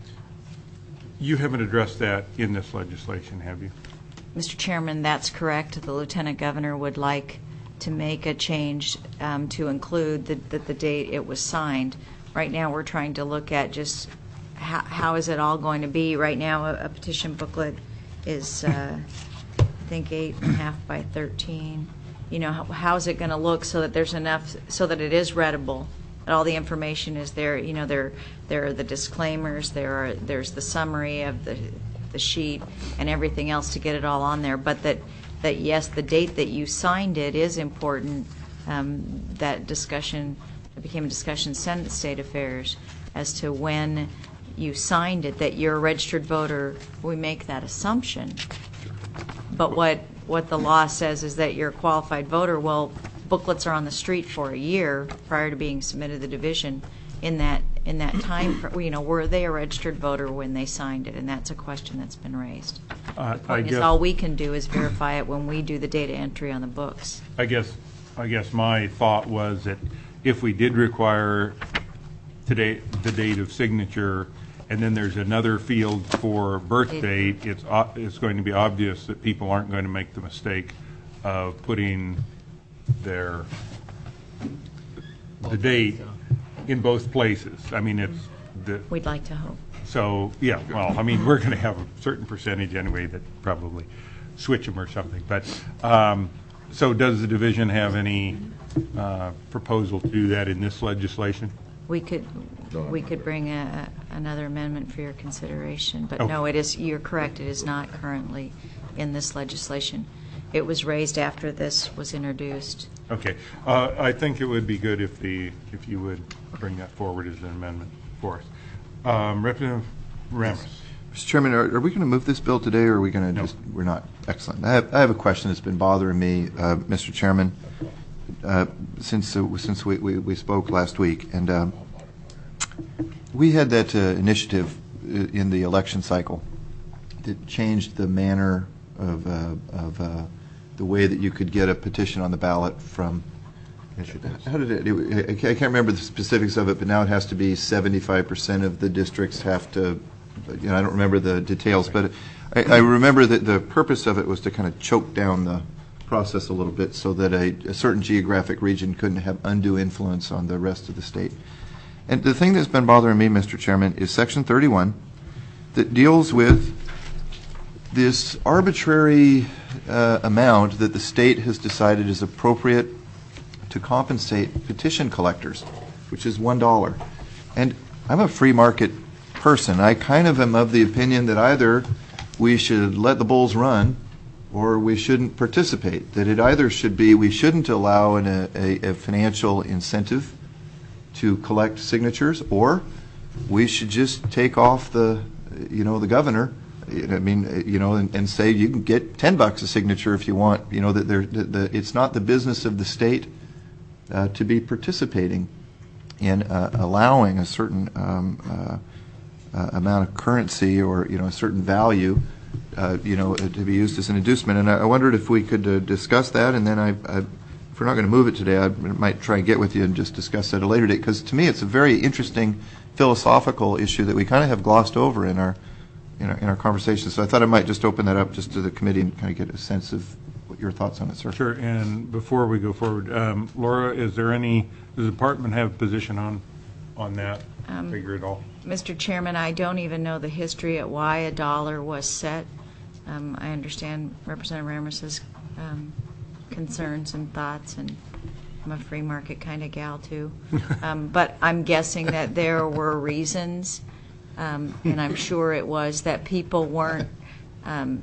You haven't addressed that in this legislation, have you? Mister Chairman, that's correct. The Lieutenant Governor would like to make a change um, to include the, the, the date it was signed. Right now, we're trying to look at just how, how is it all going to be. Right now, a, a petition booklet is, uh, I think, eight and a half by thirteen. You know, how, how is it going to look so that there's enough, so that it is readable, that all the information is there. You know, there, there are the disclaimers, there are, there's the summary of the, the sheet, and everything else to get it all on there. But that, that yes, the date that you signed it is important. Um, that discussion, it became a discussion in Senate State Affairs as to when you signed it, that you're a registered voter. We make that assumption. But what, what the law says is that you're a qualified voter. Well, booklets are on the street for a year prior to being submitted to the division. In that, in that time, you know, were they a registered voter when they signed it? And that's a question that's been raised. Uh, The I point is, guess, all we can do is verify it when we do the data entry on the books. I guess, I guess my thought was that if we did require today, the date of signature, and then there's another field for birth It- date, it's, o- it's going to be obvious that people aren't going to make the mistake of putting their, the date in both places. I mean, it's, the, We'd like to hope. so, yeah, well, I mean, we're going to have a certain percentage anyway that probably switch them or something. But, um, so does the division have any uh, proposal to do that in this legislation? We could, we could bring a, another amendment for your consideration, but no, Okay. it is, you're correct, it is not currently in this legislation. It was raised after this was introduced. Okay. Uh, I think it would be good if the, if you would bring that forward as an amendment for us. Um, Representative Ramos. Mister Chairman, are, are we going to move this bill today, or are we going to No. just, we're not? Excellent. I have, I have a question that's been bothering me, uh, Mister Chairman, uh, since, uh, since we, we, we spoke last week. And um, we had that uh, initiative uh, in the election cycle that changed the manner of, uh, of uh, the way that you could get a petition on the ballot from, how did it, it, I can't remember the specifics of it, but now it has to be seventy-five percent of the districts have to, you know, I don't remember the details, but I, I remember that the purpose of it was to kind of choke down the process a little bit so that a, a certain geographic region couldn't have undue influence on the rest of the state. And the thing that's been bothering me, Mister Chairman, is Section thirty-one that deals with this arbitrary uh, amount that the state has decided is appropriate to compensate petition collectors, which is one dollar. And I'm a free market person. I kind of am of the opinion that either we should let the bulls run or we shouldn't participate. That it either should be we shouldn't allow an, a, a financial incentive to collect signatures, or we should just take off the, you know, the governor. I mean, you know, and, and say you can get ten bucks a signature if you want. You know that there, the, the, it's not the business of the state uh, to be participating in uh, allowing a certain um, uh, uh, amount of currency or you know a certain value, uh, you know, to be used as an inducement. And I, I wondered if we could uh, discuss that, and then I, I, if we're not going to move it today, I might try and get with you and just discuss that at a later date. Because to me, it's a very interesting philosophical issue that we kind of have glossed over in our. In our, in our conversation. So I thought I might just open that up just to the committee and kind of get a sense of what your thoughts on it, sir. Sure. And before we go forward, um, Laura, is there any, does the department have a position on, on that Um, figure at all? Mister Chairman, I don't even know the history at why a dollar was set. Um, I understand Representative Ramos's um, concerns and thoughts, and I'm a free market kind of gal too. um, but I'm guessing that there were reasons. Um, and I'm sure it was that people weren't, um,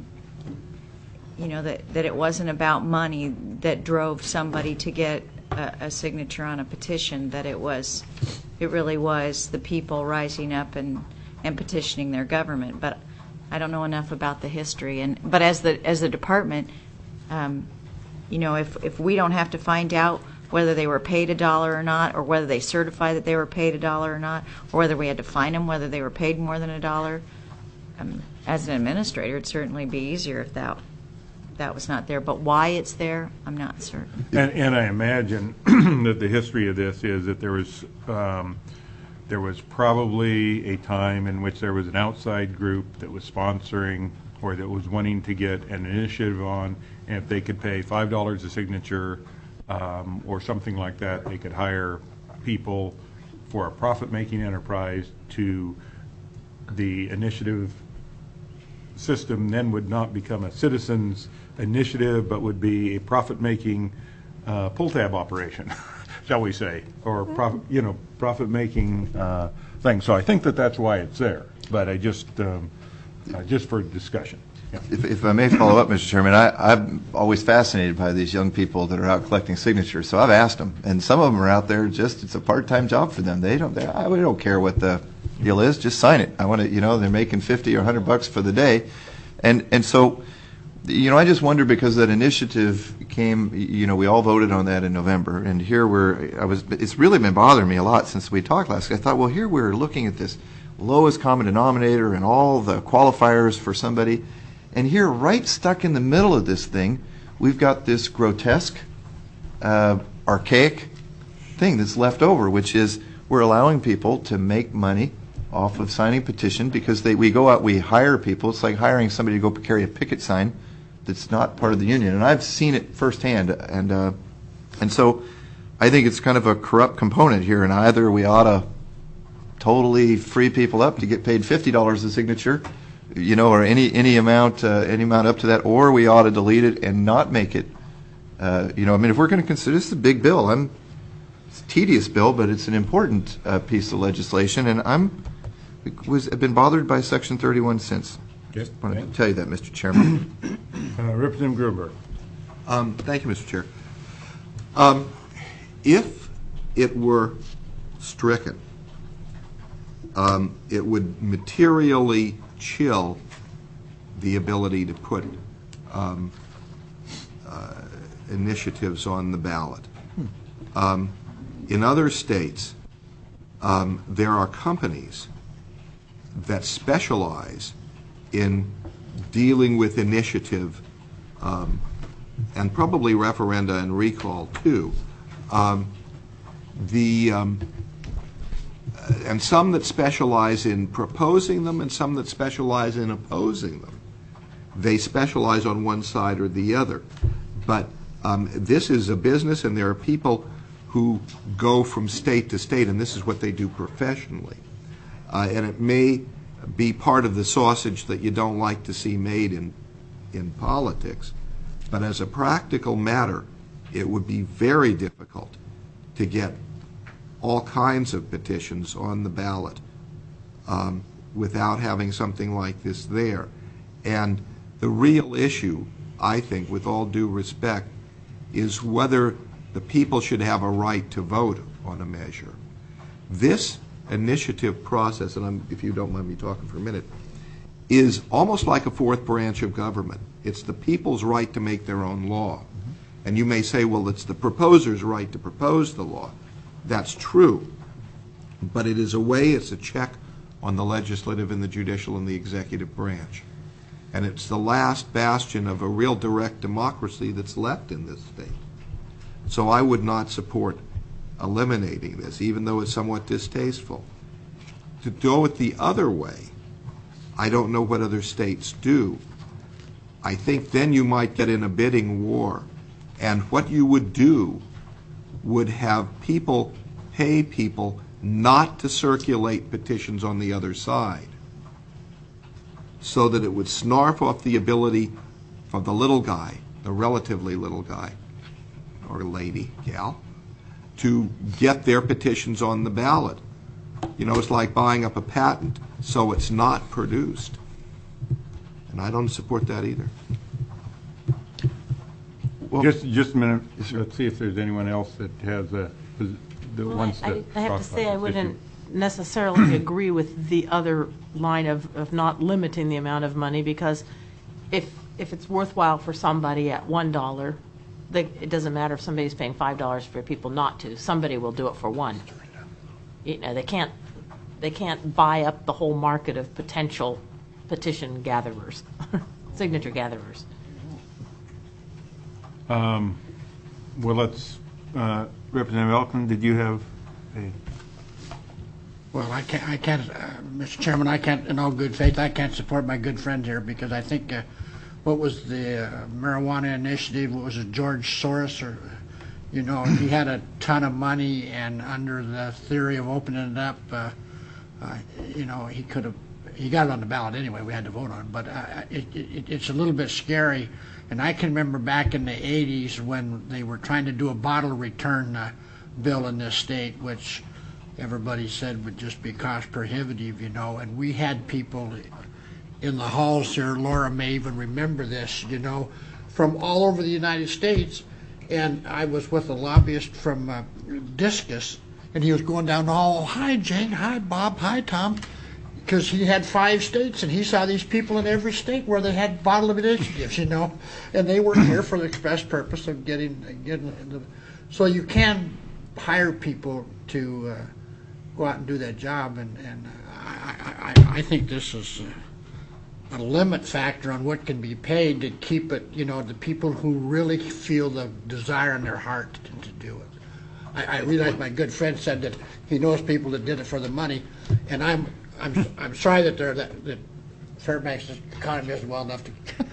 you know, that, that it wasn't about money that drove somebody to get a, a signature on a petition, that it was, it really was the people rising up and, and petitioning their government. But I don't know enough about the history. And but as the as the department, um, you know, if if we don't have to find out whether they were paid a dollar or not, or whether they certify that they were paid a dollar or not, or whether we had to fine them whether they were paid more than a dollar. Um, as an administrator, it'd certainly be easier if that that was not there. But why it's there, I'm not certain. And, and I imagine that the history of this is that there was um, there was probably a time in which there was an outside group that was sponsoring or that was wanting to get an initiative on, and if they could pay five dollars a signature. Um, or something like that, they could hire people for a profit-making enterprise to the initiative system then would not become a citizens initiative, but would be a profit-making uh, pull-tab operation, shall we say, or profit, you know, profit-making uh, thing. So I think that that's why it's there, but I just, um, uh, just for discussion. Yeah. If, if I may follow up, Mister Chairman, I, I'm always fascinated by these young people that are out collecting signatures. So I've asked them, and some of them are out there just, it's a part-time job for them. They don't, they, I really don't care what the deal is, just sign it. I want to, you know, they're making fifty or a hundred bucks for the day. And, and so, you know, I just wonder because that initiative came, you know, we all voted on that in November. And here we're, I was, it's really been bothering me a lot since we talked last. I thought, well, here we're looking at this lowest common denominator and all the qualifiers for somebody. And here, right stuck in the middle of this thing, we've got this grotesque, uh, archaic thing that's left over, which is we're allowing people to make money off of signing petition because they we go out, we hire people. It's like hiring somebody to go carry a picket sign that's not part of the union. And I've seen it firsthand. And, uh, and so I think it's kind of a corrupt component here. And either we ought to totally free people up to get paid fifty dollars a signature, you know, or any any amount uh, any amount up to that, or we ought to delete it and not make it. Uh, you know, I mean, if we're going to consider this is a big bill, I'm it's a tedious bill, but it's an important uh, piece of legislation, and I'm was been bothered by Section thirty-one since. Yes, I wanted to tell you that, Mister Chairman. uh, Representative Gruenberg. Um, thank you, Mister Chair. Um, if it were stricken, um, it would materially chill the ability to put um, uh, initiatives on the ballot. Um, in other states, um, there are companies that specialize in dealing with initiative um, and probably referenda and recall too. Um, the um, and some that specialize in proposing them and some that specialize in opposing them. They specialize on one side or the other. But um, this is a business, and there are people who go from state to state, and this is what they do professionally. Uh, and it may be part of the sausage that you don't like to see made in, in politics. But as a practical matter, it would be very difficult to get all kinds of petitions on the ballot um, without having something like this there. And the real issue, I think, with all due respect, is whether the people should have a right to vote on a measure. This initiative process, and I'm, if you don't mind me talking for a minute, is almost like a fourth branch of government. It's the people's right to make their own law. And you may say, well, it's the proposer's right to propose the law. That's true. But it is a way, it's a check on the legislative and the judicial and the executive branch. And it's the last bastion of a real direct democracy that's left in this state. So I would not support eliminating this, even though it's somewhat distasteful. To go it the other way, I don't know what other states do. I think then you might get in a bidding war. And what you would do would have people pay people not to circulate petitions on the other side, so that it would snarf off the ability for the little guy, the relatively little guy, or lady, gal, to get their petitions on the ballot. You know, it's like buying up a patent, so it's not produced. And I don't support that either. Well, just, just a minute. Let's see if there's anyone else that has a, that Well, wants I, to I have talk to say about I this wouldn't issue. necessarily agree with the other line of, of not limiting the amount of money, because if if it's worthwhile for somebody at one dollar, they, it doesn't matter if somebody's paying five dollars for people not to. Somebody will do it for one. You know, they can't they can't buy up the whole market of potential petition gatherers, signature gatherers. Um, well, let's, uh, Representative Elkin, did you have a? Well, I can't, I can't, uh, Mister Chairman, I can't, in all good faith, I can't support my good friend here, because I think, uh, what was the uh, marijuana initiative, what was it, George Soros, or, you know, he had a ton of money, and under the theory of opening it up, uh, uh, you know, he could have, he got it on the ballot anyway, we had to vote on it, but uh, it, it, it's a little bit scary. And I can remember back in the eighties when they were trying to do a bottle return uh, bill in this state, which everybody said would just be cost prohibitive, you know, and we had people in the halls here, Laura may even remember this, you know, from all over the United States. And I was with a lobbyist from uh, Discus, and he was going down the hall, oh, hi Jane, hi Bob, hi Tom, because he had five states, and he saw these people in every state where they had bottle initiatives, you know, and they were here for the express purpose of getting, getting the, so you can hire people to uh, go out and do that job, and, and I, I, I think this is a limit factor on what can be paid to keep it, you know, the people who really feel the desire in their heart to, to do it. I, I realize my good friend said that he knows people that did it for the money, and I'm I'm I'm sorry that they're that, that Fairbanks' economy isn't well enough to.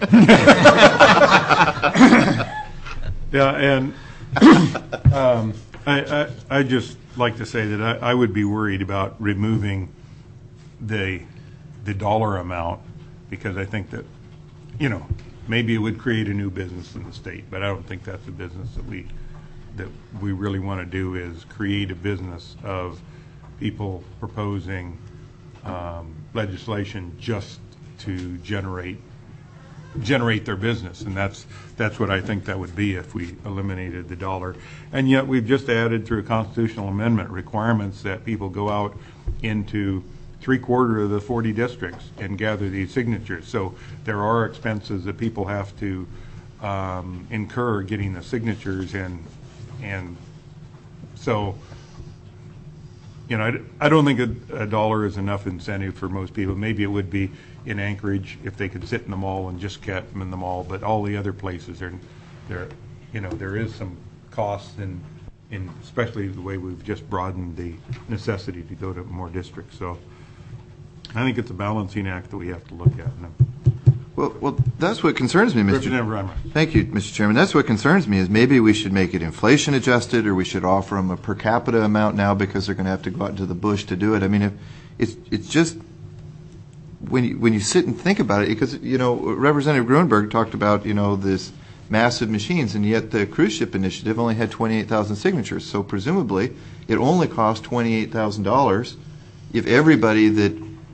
Yeah, and um, I, I I just like to say that I, I would be worried about removing the the dollar amount, because I think that, you know, maybe it would create a new business in the state, but I don't think that's a business that we that we really want to do, is create a business of people proposing um, legislation just to generate generate their business, and that's that's what I think that would be if we eliminated the dollar. And yet we've just added through a constitutional amendment requirements that people go out into three quarter of the forty districts and gather these signatures. So there are expenses that people have to um, incur getting the signatures, and and so, you know, I, I don't think a, a dollar is enough incentive for most people. Maybe it would be in Anchorage if they could sit in the mall and just get them in the mall, but all the other places, are, there, you know, there is some cost, in, in especially the way we've just broadened the necessity to go to more districts. So I think it's a balancing act that we have to look at. Well, well, that's what concerns me, Mister Representative Reimer. Thank you, Mister Chairman. That's what concerns me, is maybe we should make it inflation adjusted, or we should offer them a per capita amount now because they're going to have to go out into the bush to do it. I mean, if it's it's just when you, when you sit and think about it, because, you know, Representative Grunberg talked about, you know, this massive machines, and yet the cruise ship initiative only had twenty-eight thousand signatures. So presumably it only cost twenty-eight thousand dollars if everybody that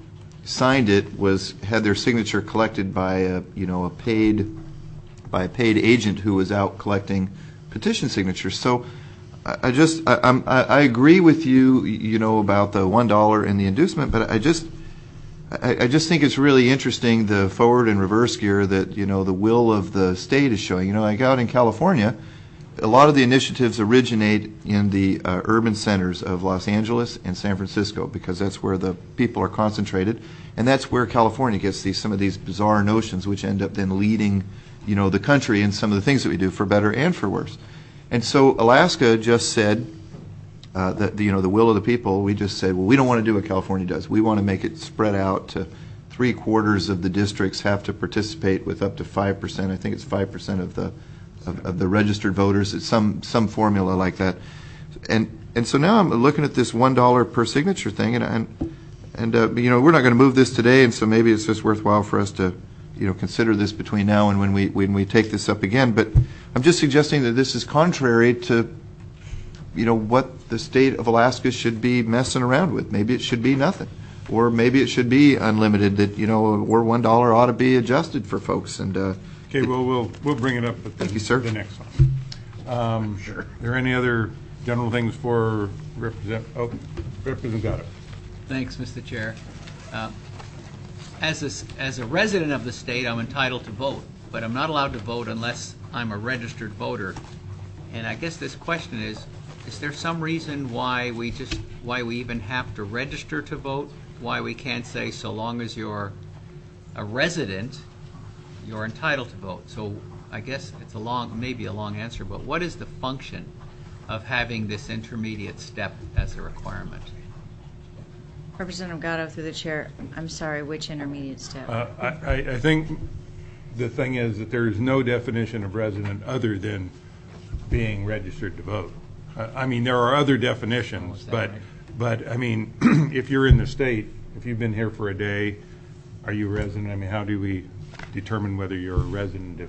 signed it was, had their signature collected by a, you know, a paid, by a paid agent who was out collecting petition signatures. So I, I just, I, I'm, I, I agree with you, you know, about the one dollar and the inducement, but I just, I, I just think it's really interesting, the forward and reverse gear that, you know, the will of the state is showing. You know, like out in California, a lot of the initiatives originate in the uh, urban centers of Los Angeles and San Francisco, because that's where the people are concentrated, and that's where California gets these, some of these bizarre notions, which end up then leading, you know, the country in some of the things that we do, for better and for worse. And so Alaska just said uh, that the, you know, the will of the people. We just said, well, we don't want to do what California does. We want to make it spread out to three quarters of the districts have to participate with up to five percent. I think it's five percent of the Of, of the registered voters. It's some some formula like that, and and so now I'm looking at this one dollar per signature thing, and and and uh, you know, we're not going to move this today, and so maybe it's just worthwhile for us to, you know, consider this between now and when we when we take this up again. But I'm just suggesting that this is contrary to, you know, what the state of Alaska should be messing around with. Maybe it should be nothing, or maybe it should be unlimited. That, you know, or one dollar ought to be adjusted for folks. And uh, Okay, well, we'll, we'll bring it up at the, Thank you, sir. the next one. Um, sure. Are there any other general things for Represent, oh, Representative Gatto? Thanks, Mister Chair. Uh, As a, as a resident of the state, I'm entitled to vote, but I'm not allowed to vote unless I'm a registered voter. And I guess this question is, is there some reason why we just, why we even have to register to vote? Why we can't say, so long as you're a resident, you're entitled to vote? So I guess it's a long, maybe a long answer, but what is the function of having this intermediate step as a requirement? Representative Gatto, through the chair, I'm sorry, which intermediate step? Uh, I, I I think the thing is that there is no definition of resident other than being registered to vote. Uh, I mean, there are other definitions, but, right? but I mean, if you're in the state, if you've been here for a day, are you a resident? I mean, how do we determine whether you're a resident? If,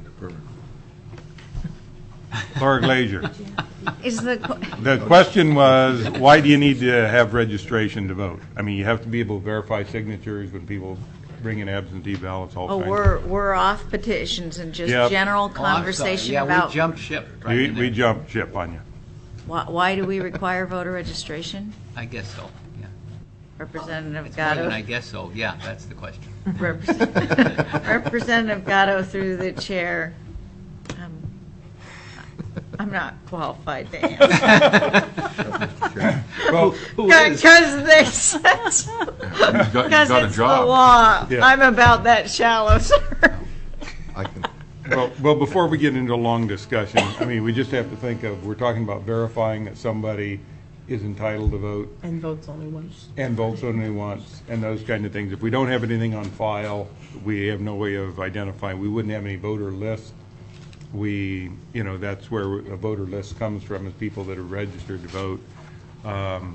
Laura Glazier. Is the, The question was, why do you need to have registration to vote? I mean, you have to be able to verify signatures when people bring in absentee ballots, all oh, kinds. we're, we're off petitions and just Yep. general Oh, I'm sorry. conversation Yeah, about we jumped ship. Right We, in we there. jumped ship on you. why, why do we require voter registration? I guess so, yeah. Representative It's more than I Gatto. guess so, yeah, that's the question. Represent- Representative Gatto, through the chair. Um, I'm not qualified to answer. Well, Who is? Because they said so. Because it's the law. Yeah. I'm about that shallow, sir. I can, well, well, before we get into a long discussion, I mean, we just have to think of, we're talking about verifying that somebody is entitled to vote And votes only once. and votes only once, and those kind of things. If we don't have anything on file, we have no way of identifying. We wouldn't have any voter lists. We, you know, that's where a voter list comes from, is people that are registered to vote. Um,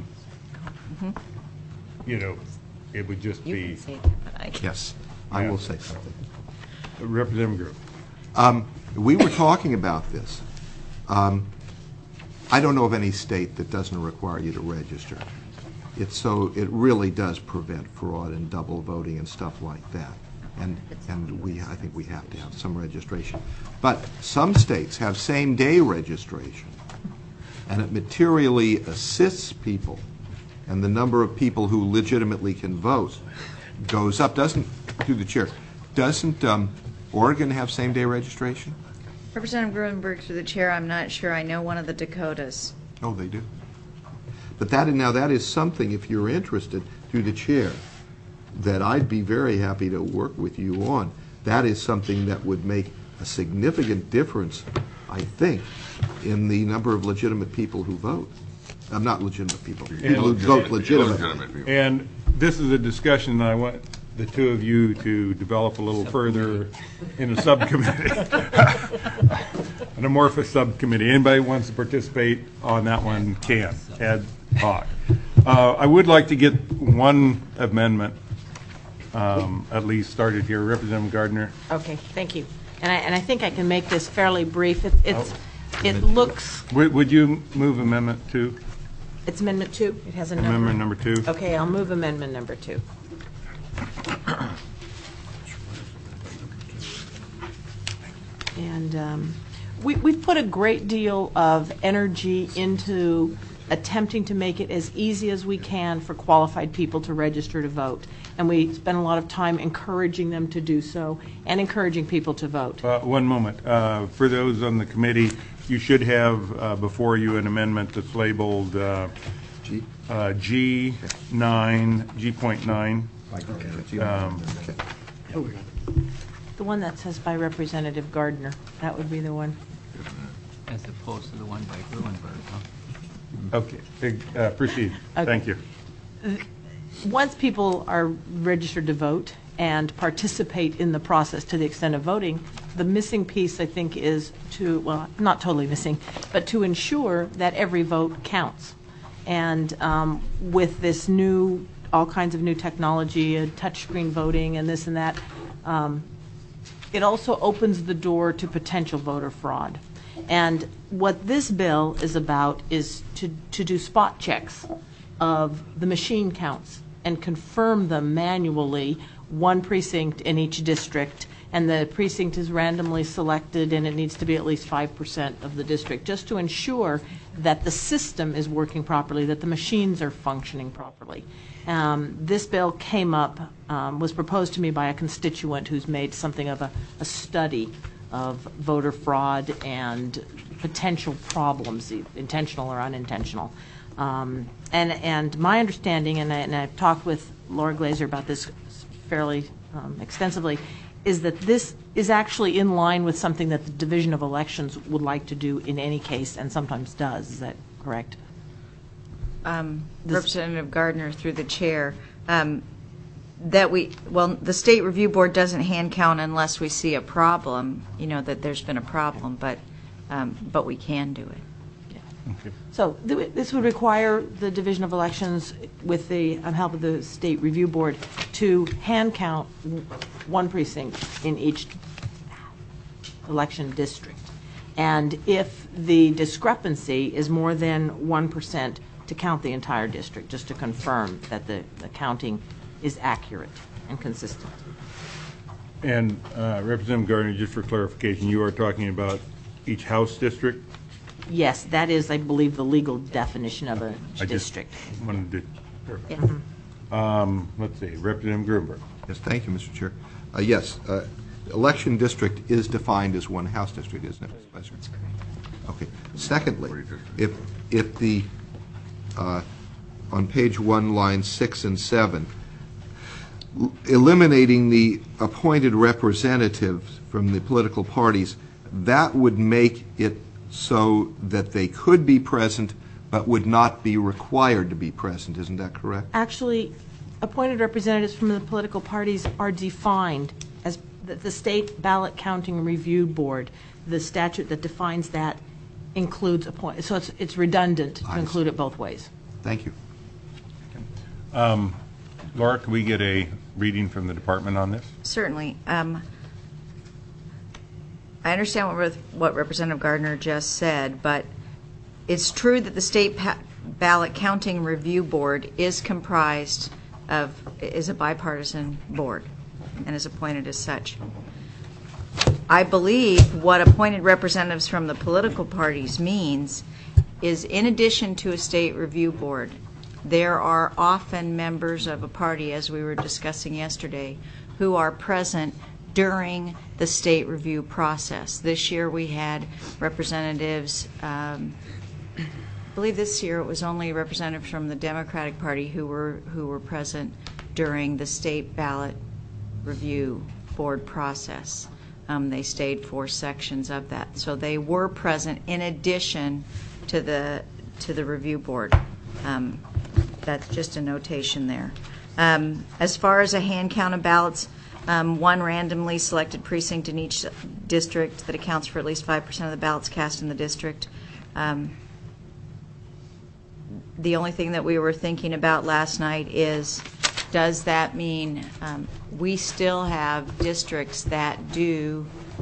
You know, it would just You be can say that, but I can't. yes, I Yeah. will say something. Representative Group. Um, we were talking about this. Um, I don't know of any state that doesn't require you to register. It's so, it really does prevent fraud and double voting and stuff like that. And, and we, I think we have to have some registration. But some states have same-day registration, and it materially assists people, and the number of people who legitimately can vote goes up. Doesn't, through the chair, doesn't um, Oregon have same-day registration? Representative Gruenberg, through the chair, I'm not sure. I know one of the Dakotas. Oh, they do. But that, now that is something, if you're interested, through the chair, that I'd be very happy to work with you on. That is something that would make a significant difference, I think, in the number of legitimate people who vote. I'm not legitimate people, people who vote legitimately. And this is a discussion that I want the two of you to develop a little further in a subcommittee, an amorphous subcommittee. Anybody who wants to participate on that one can, ad hoc. Uh, I would like to get one amendment um, at least started here. Representative Gardner. Okay, thank you. And I, and I think I can make this fairly brief. It, it's, it looks, Would, would you move amendment two? it's amendment two? It has a number? Amendment number two? Okay, I'll move amendment number two. And um, we, we've put a great deal of energy into attempting to make it as easy as we can for qualified people to register to vote. And we spend a lot of time encouraging them to do so and encouraging people to vote. Uh, One moment. Uh, For those on the committee, you should have uh, before you an amendment that's labeled uh, G? uh, G nine, G point nine. Um, The one that says by Representative Gardner, that would be the one. As opposed to the one by Gruenberg, huh? Okay, uh, proceed. Okay. Thank you. Once people are registered to vote and participate in the process to the extent of voting, the missing piece, I think, is to, well, not totally missing, but to ensure that every vote counts. And um, with this new, all kinds of new technology, uh, touchscreen voting and this and that, um, it also opens the door to potential voter fraud. And what this bill is about is to, to do spot checks of the machine counts and confirm them manually, one precinct in each district, and the precinct is randomly selected and it needs to be at least five percent of the district, just to ensure that the system is working properly, that the machines are functioning properly. Um, this bill came up, um, was proposed to me by a constituent who's made something of a, a study of voter fraud and potential problems, intentional or unintentional. Um, and, and my understanding, and, I, and I've talked with Laura Glazer about this fairly um, extensively, is that this is actually in line with something that the Division of Elections would like to do in any case and sometimes does. Is that correct? Um, Representative Gardner, through the chair, um, that we, well, the State Review Board doesn't hand count unless we see a problem, you know, that there's been a problem, but, um, but we can do it. Okay. So th- this would require the Division of Elections, with the um, help of the State Review Board, to hand count w- one precinct in each election district. And if the discrepancy is more than one percent, to count the entire district, just to confirm that the, the counting is accurate and consistent. And uh, Representative Gardner, just for clarification, you are talking about each House district? Yes, that is, I believe, the legal definition of a I just district. wanted to, Yeah. um, let's see, Representative Gruenberg. Yes, thank you, Mister Chair. Uh, Yes, uh, election district is defined as one House district, isn't it, Mister Vice Chair? Okay. Secondly, if, if the, uh, on page one, lines six and seven, l- eliminating the appointed representatives from the political parties, that would make it so that they could be present but would not be required to be present. Isn't that correct? Actually, appointed representatives from the political parties are defined as the, the State Ballot Counting Review Board. The statute that defines that includes appoint, so it's, it's redundant to I include see. it both ways. Thank you. Um, Laura, can we get a reading from the department on this? Certainly. Um, I understand what, what Representative Gardner just said, but it's true that the State pa- Ballot Counting Review Board is comprised of, is a bipartisan board and is appointed as such. I believe what appointed representatives from the political parties means is, in addition to a state review board, there are often members of a party, as we were discussing yesterday, who are present during the state review process. This year we had representatives, um, I believe this year it was only representatives from the Democratic Party who were who were present during the state ballot review board process. Um, they stayed for sections of that, so they were present in addition to the to the review board. Um, that's just a notation there. Um, as far as a hand count of ballots, um, one randomly selected precinct in each district that accounts for at least five percent of the ballots cast in the district. Um, the only thing that we were thinking about last night is, does that mean um, we still have districts that do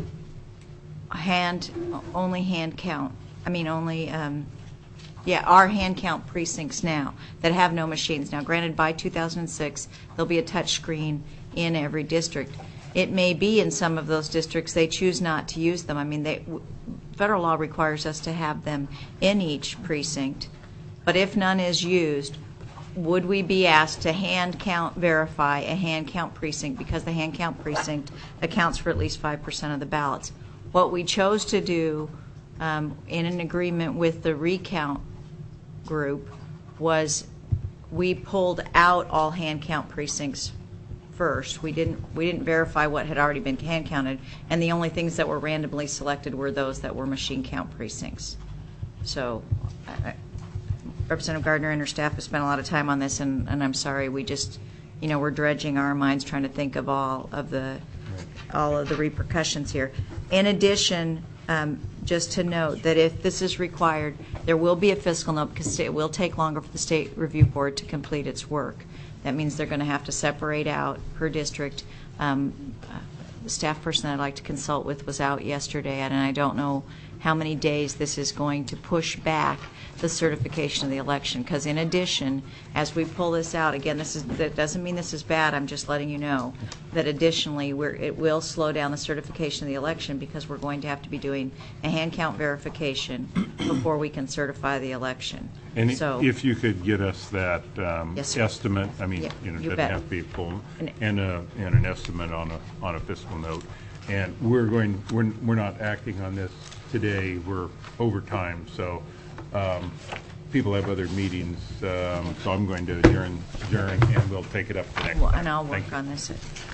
hand, only hand count, I mean only, um, yeah, our hand count precincts now that have no machines. Now granted, by two thousand six, there'll be a touch screen in every district. It may be in some of those districts they choose not to use them. I mean, they, w- federal law requires us to have them in each precinct, but if none is used, would we be asked to hand count, verify a hand count precinct, because the hand count precinct accounts for at least five percent of the ballots? What we chose to do um, in an agreement with the recount group was we pulled out all hand count precincts first. We didn't we didn't verify what had already been hand counted, and the only things that were randomly selected were those that were machine count precincts. So I, Representative Gardner and her staff have spent a lot of time on this, and, and I'm sorry, we just, you know, we're dredging our minds trying to think of all of the all of the repercussions here. In addition, um, just to note that if this is required, there will be a fiscal note because it will take longer for the State Review Board to complete its work. That means they're going to have to separate out per district. Um, uh, the staff person that I'd like to consult with was out yesterday, and I don't know how many days this is going to push back the certification of the election. Because in addition, as we pull this out, again, this is that doesn't mean this is bad. I'm just letting you know that additionally, we're, it will slow down the certification of the election because we're going to have to be doing a hand count verification before we can certify the election. And so, if you could get us that um, Yes, sir. estimate, I mean, Yeah, you know, it you doesn't bet. have to be full, And- and a, and an estimate on a, on a fiscal note. And we're going, we're, we're not acting on this today, we're over time, so um, people have other meetings, um, so I'm going to adjourn, adjourn, and we'll take it up the next well, time. and I'll Thank work you. on this.